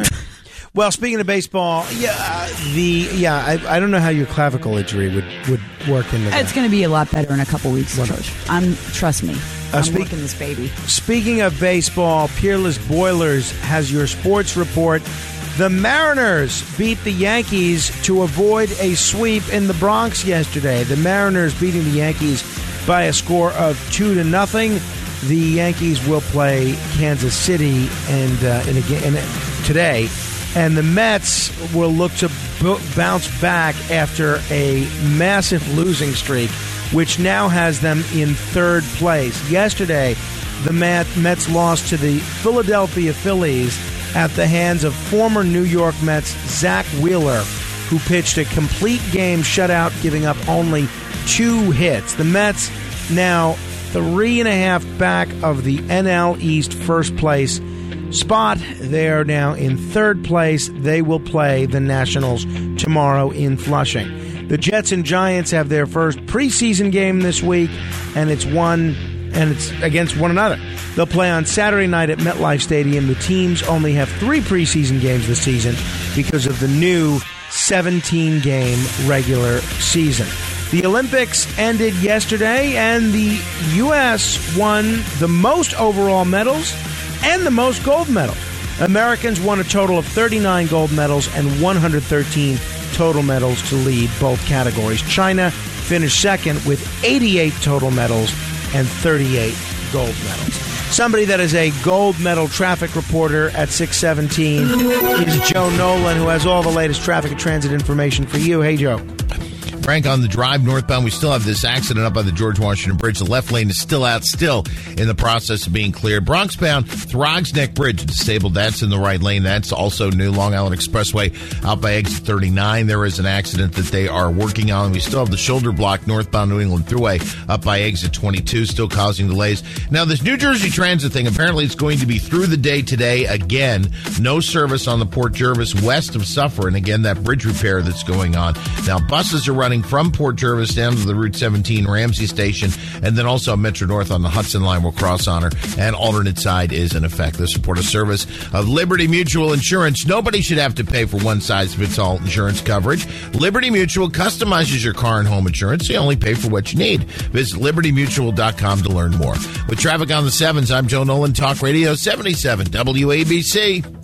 Well, speaking of baseball, yeah, uh, the yeah, I, I don't know how your clavicle injury would, would work into that. It's going to be a lot better in a couple weeks, Coach. I'm trust me. Uh, I'm speak- working this baby. Speaking of baseball, Peerless Boilers has your sports report. The Mariners beat the Yankees to avoid a sweep in the Bronx yesterday. The Mariners beating the Yankees by a score of two to nothing. The Yankees will play Kansas City and uh, in a game today. And the Mets will look to b- bounce back after a massive losing streak, which now has them in third place. Yesterday, the Mets lost to the Philadelphia Phillies at the hands of former New York Mets Zach Wheeler, who pitched a complete game shutout, giving up only two hits. The Mets now three and a half back of the N L East first place spot. They are now in third place. They will play the Nationals tomorrow in Flushing. The Jets and Giants have their first preseason game this week, and it's one and it's against one another. They'll play on Saturday night at MetLife Stadium. The teams only have three preseason games this season because of the new seventeen-game regular season. The Olympics ended yesterday, and the U S won the most overall medals and the most gold medals. Americans won a total of thirty-nine gold medals and one hundred thirteen total medals to lead both categories. China finished second with eighty-eight total medals and thirty-eight gold medals. Somebody that is a gold medal traffic reporter at six seventeen is Joe Nolan, who has all the latest traffic and transit information for you. Hey, Joe. Frank, on the drive northbound, we still have this accident up on the George Washington Bridge. The left lane is still out, still in the process of being cleared. Bronx bound, Throgs Neck Bridge disabled. That's in the right lane. That's also new. Long Island Expressway out by exit thirty-nine. There is an accident that they are working on. We still have the shoulder block northbound New England Thruway up by exit twenty-two, still causing delays. Now, this New Jersey Transit thing, apparently it's going to be through the day today. Again, no service on the Port Jervis west of Suffolk. And again, that bridge repair that's going on. Now, buses are running from Port Jervis down to the Route seventeen Ramsey Station, and then also Metro North on the Hudson Line will cross on her, and alternate side is in effect. This report a service of Liberty Mutual Insurance. Nobody should have to pay for one-size-fits-all insurance coverage. Liberty Mutual customizes your car and home insurance, so you only pay for what you need. Visit liberty mutual dot com to learn more. With traffic on the sevens, I'm Joe Nolan, Talk Radio seventy-seven W A B C.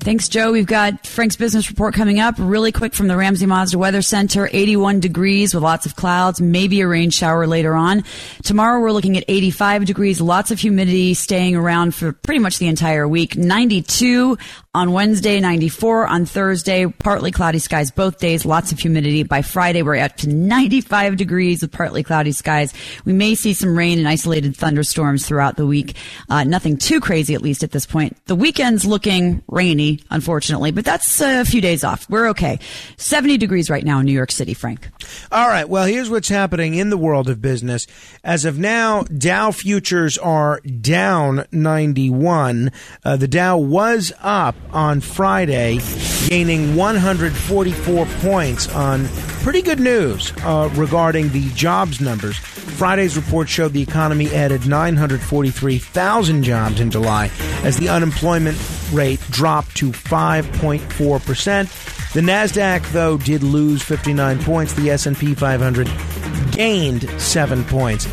Thanks, Joe. We've got Frank's Business Report coming up really quick from the Ramsey Mazda Weather Center. eighty-one degrees with lots of clouds, maybe a rain shower later on. Tomorrow we're looking at eighty-five degrees, lots of humidity staying around for pretty much the entire week. ninety-two on Wednesday, ninety-four on Thursday, partly cloudy skies both days, lots of humidity. By Friday we're up to ninety-five degrees with partly cloudy skies. We may see some rain and isolated thunderstorms throughout the week. Uh, nothing too crazy, at least at this point. The weekend's looking rainy, unfortunately, but that's a few days off. We're okay. seventy degrees right now in New York City, Frank. All right. Well, here's what's happening in the world of business. As of now, Dow futures are down ninety-one. Uh, the Dow was up on Friday, gaining one hundred forty-four points on pretty good news uh, regarding the jobs numbers. Friday's report showed the economy added nine hundred forty-three thousand jobs in July as the unemployment rate dropped to five point four percent. The NASDAQ, though, did lose fifty-nine points. The S and P five hundred gained seven points.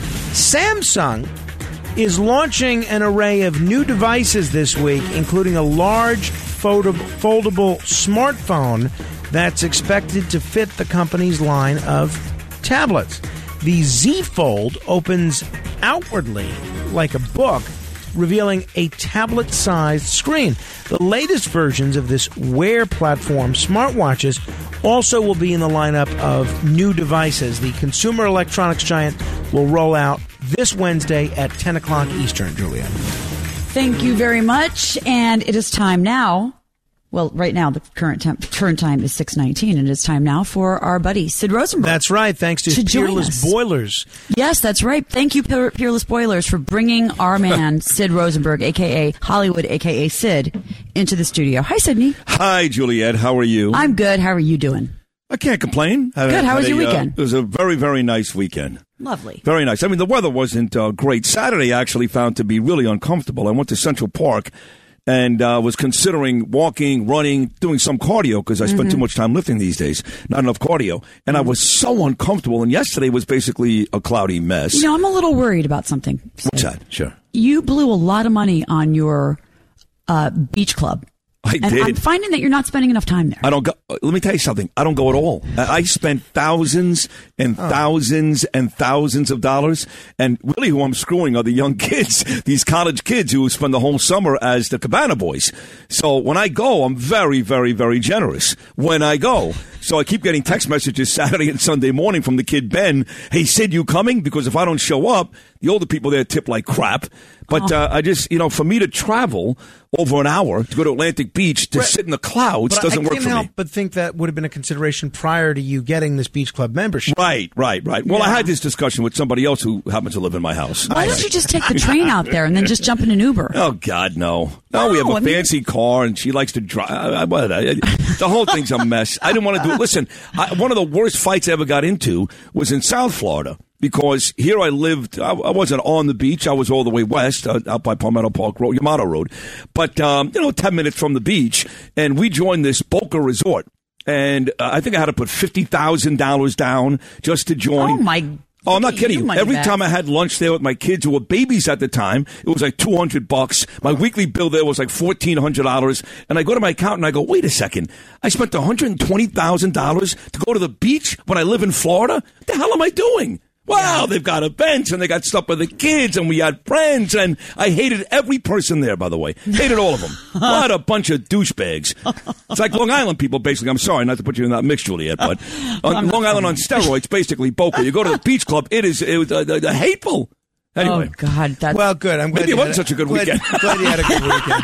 Samsung is launching an array of new devices this week, including a large fold- foldable smartphone that's expected to fit the company's line of tablets. The Z Fold opens outwardly like a book, revealing a tablet-sized screen. The latest versions of this Wear platform smartwatches also will be in the lineup of new devices. The consumer electronics giant will roll out this Wednesday at ten o'clock Eastern, Julia. Thank you very much. And it is time now. Well, right now, the current time, current time is six nineteen, and it's time now for our buddy, Sid Rosenberg. That's right, thanks to, to Peerless Boilers. Yes, that's right. Thank you, Pe- Peerless Boilers, for bringing our man, Sid Rosenberg, a k a. Hollywood, a k a. Sid, into the studio. Hi, Sydney. Hi, Juliet. How are you? I'm good. How are you doing? I can't complain. I, good. How was a, your weekend? Uh, it was a very, very nice weekend. Lovely. Very nice. I mean, the weather wasn't uh, great. Saturday I actually found to be really uncomfortable. I went to Central Park and uh, was considering walking, running, doing some cardio because I spend mm-hmm. too much time lifting these days. Not enough cardio. And I was so uncomfortable. And yesterday was basically a cloudy mess. You know, I'm a little worried about something. What's that? Sure. You blew a lot of money on your uh, beach club. I and did. I'm finding that you're not spending enough time there. I don't go. Let me tell you something. I don't go at all. I spent thousands and oh. thousands and thousands of dollars. And really who I'm screwing are the young kids, these college kids who spend the whole summer as the Cabana Boys. So when I go, I'm very, very, very generous when I go. So I keep getting text messages Saturday and Sunday morning from the kid Ben. Hey, Sid, you coming? Because if I don't show up, the older people there tip like crap. But uh, I just, you know, for me to travel over an hour to go to Atlantic Beach to right. sit in the clouds but doesn't I work for me. I can't help but think that would have been a consideration prior to you getting this beach club membership. Right, right, right. Well, yeah. I had this discussion with somebody else who happens to live in my house. Why don't you just take the train out there and then just jump in an Uber? Oh, God, no. No, no we have a I mean, fancy car, and she likes to drive. I, I, I, the whole thing's a mess. I didn't want to do it. Listen, I, one of the worst fights I ever got into was in South Florida. Because here I lived, I, I wasn't on the beach. I was all the way west, uh, out by Palmetto Park Road, Yamato Road. But, um, you know, ten minutes from the beach. And we joined this Boca Resort. And uh, I think I had to put fifty thousand dollars down just to join. Oh, my Oh, I'm not kidding you. Every back. time I had lunch there with my kids who were babies at the time, it was like two hundred bucks. My weekly bill there was like fourteen hundred dollars. And I go to my accountant and I go, wait a second. I spent one hundred twenty thousand dollars to go to the beach when I live in Florida? What the hell am I doing? Wow, they've got events, and they got stuff with the kids, and we had friends, and I hated every person there, by the way. Hated all of them. What a bunch of douchebags. It's like Long Island people, basically. I'm sorry not to put you in that mix, Juliet, but on Long Island on steroids, basically, Boca. You go to the beach club, it is it was, uh, uh, hateful. Anyway. Oh, God. That's... Well, good. I'm glad Maybe you it wasn't had, such a good glad, weekend. Glad you had a good weekend.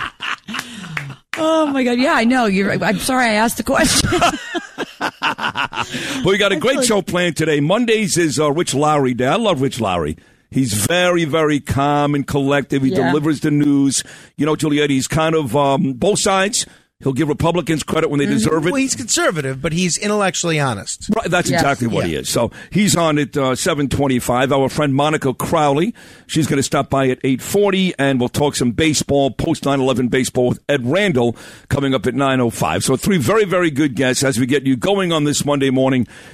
Oh, my God. Yeah, I know. You're. I'm sorry I asked the question. Well, we got a great show planned today. Mondays is uh, Rich Lowry Day. I love Rich Lowry. He's very, very calm and collective. He yeah. delivers the news. You know, Juliet, he's kind of um, both sides. He'll give Republicans credit when they deserve it. Well, he's conservative, but he's intellectually honest. Right, that's yes. exactly what yeah. he is. So he's on at uh, seven twenty-five. Our friend Monica Crowley, she's going to stop by at eight forty, and we'll talk some baseball, post nine eleven baseball with Ed Randall coming up at nine oh five. So three very, very good guests as we get you going on this Monday morning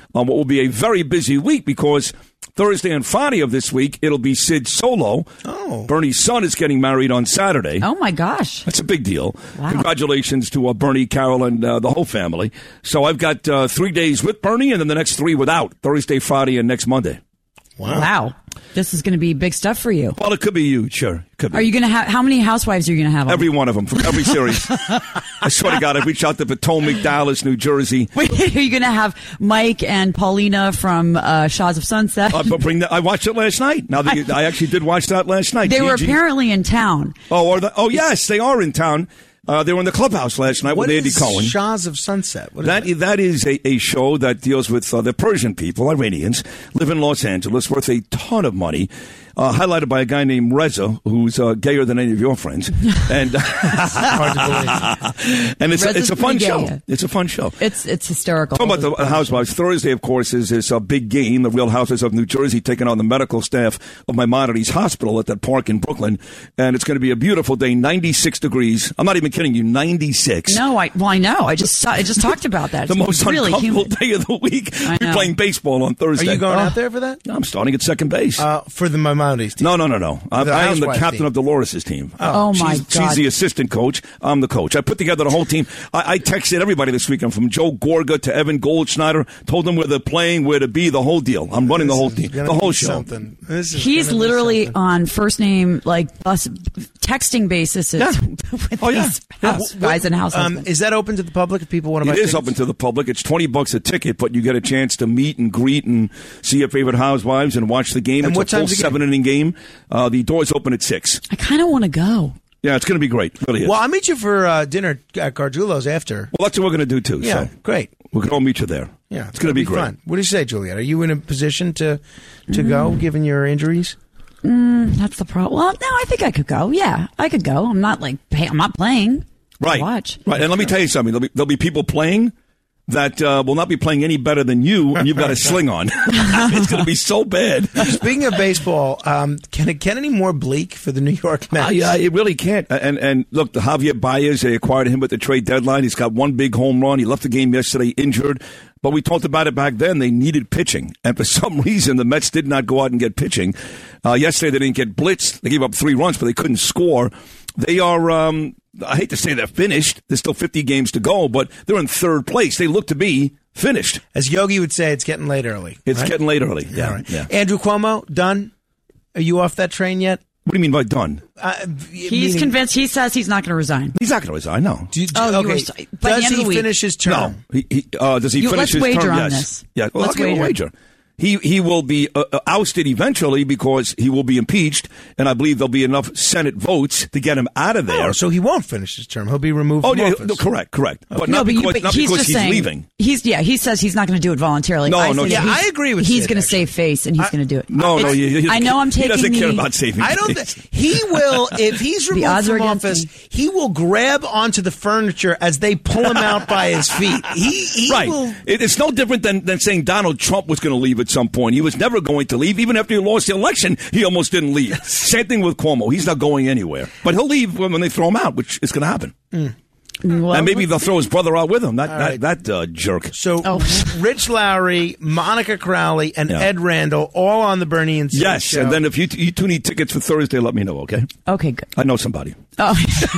on what will be a very busy week because Thursday and Friday of this week, it'll be Sid solo. Oh. Bernie's son is getting married on Saturday. Oh, my gosh. That's a big deal. Wow. Congratulations to uh, Bernie, Carol, and uh, the whole family. So I've got uh, three days with Bernie and then the next three without, Thursday, Friday, and next Monday. Wow. Wow. This is going to be big stuff for you. Well, it could be huge, sure. Could be. Are you going to have, how many housewives are you going to have on? Every one of them, from every series. I swear to God, I reached out to Potomac, Dallas, New Jersey. Wait, are you going to have Mike and Paulina from uh, Shahs of Sunset? Uh, but bring that, I watched it last night. Now that you, I actually did watch that last night. They Gigi. were apparently in town. Oh, are the, oh yes, they are in town. Uh, they were in the clubhouse last night What with Andy is Cohen. Shahs of Sunset? What is That, that? that is a, a show that deals with uh, the Persian people, Iranians, live in Los Angeles, worth a ton of money, uh, highlighted by a guy named Reza, who's uh, gayer than any of your friends. And Hard to believe. and it's, a, it's a fun pretty gay. show. It's a fun show. It's it's hysterical. Talking about the Housewives, Thursday, of course, is this uh, big game. The Real Housewives of New Jersey taking on the medical staff of Maimonides Hospital at that park in Brooklyn. And it's going to be a beautiful day, ninety-six degrees. I'm not even kidding you, ninety-six. No, I well I know. I just saw, I just talked about that. The It's most really uncomfortable humid. day of the week. I We're know. playing baseball on Are Thursday. you going Oh. out there for that? No, I'm starting at second base. Uh, for the Maimonides team. no, no, no, no. I, The I am the Housewives captain team. of Dolores' team. Oh, my she's, God. She's the assistant coach. I'm the coach. I put together the whole team. I, I texted everybody this weekend, from Joe Gorga to Evan Goldschneider, told them where they're playing, where to be, the whole deal. I'm running the This whole is team, gonna the whole be show. Something. This is He's gonna be literally something. on first name, like bus texting basis Yeah. with Oh, yeah. these Yeah. house guys and house Um, husbands. is that open to the public if people want to buy It is tickets? open to the public. It's twenty bucks a ticket, but you get a chance to meet and greet and see your favorite housewives and watch the game. And it's what a full time's the game? seven inning game. Uh, the doors open at six. I kind of want to go. Yeah, it's going to be great. It really is. Well, I'll meet you for uh, dinner at Gargiulo's after. Well, that's what we're going to do too. Yeah, so great. we can all meet you there. Yeah, it's going to be, great. fun. What do you say, Juliet? Are you in a position to to go, given your injuries? Mm, that's the problem. Well, no, I think I could go. Yeah, I could go. I'm not like pay, I'm not playing. Right. Watch. Right. And let me tell you something. There'll be, there'll be people playing that uh, will not be playing any better than you, and you've got a sling on. It's going to be so bad. Speaking of baseball, um, can it get any more bleak for the New York Mets? Uh, yeah, it really can't. And and look, the Javier Baez, they acquired him at the trade deadline. He's got one big home run. He left the game yesterday injured. But we talked about it back then. They needed pitching. And for some reason, the Mets did not go out and get pitching. Uh, yesterday, they didn't get blitzed. They gave up three runs, but they couldn't score. They are, um, I hate to say they're finished. There's still fifty games to go, but they're in third place. They look to be finished. As Yogi would say, it's getting late early. It's right? getting late early. Yeah. All right. yeah. Andrew Cuomo, done? Are you off that train yet? What do you mean by done? Uh, He's meaning- convinced. He says he's not going to resign. He's not going to resign, no. Do you- do- Oh, you were okay. so- by the Does end of he the week- finish his term? No. He, he, uh, does he You- finish let's his wager term? on Yes. this. Yeah. Well, Let's I'll give a wager. wager. He he will be uh, uh, ousted eventually because he will be impeached, and I believe there'll be enough Senate votes to get him out of there. Oh, so he won't finish his term. He'll be removed Oh, from yeah, office. no, correct, correct. But no, not but, you, because, but not he's because just he's saying leaving. He's yeah. He says he's not going to do it voluntarily. No, I no, say yeah, he's- I agree with He's Sid, going to actually. save face, and he's going to do it. No, no, It's- he, he, I know. I'm he taking. doesn't care the- about saving I don't face. think he will. If he's The removed odds are from against office, me. he will grab onto the furniture as they pull him out by his feet. He, he Right. will. It, it's no different than, than saying Donald Trump was going to leave at some point. He was never going to leave. Even after he lost the election, he almost didn't leave. Same thing with Cuomo. He's not going anywhere. But he'll leave when, when they throw him out, which is going to happen. Mm. Well, and maybe they'll throw his brother out with him. That, that, right. that uh, jerk. So, Oh. Rich Lowry, Monica Crowley, and Yeah. Ed Randall all on the Bernie and Sid Yes. show. And then if you, t- you two need tickets for Thursday, let me know, okay? Okay, good. I know somebody. Oh,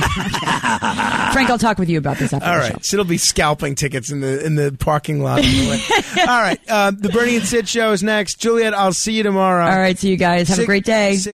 Frank, I'll talk with you about this after All the right, show. Sid will be scalping tickets in the in the parking lot. On the way. All right, uh, the Bernie and Sid show is next. Juliet, I'll see you tomorrow. All right, so you guys have Six- a great day. six-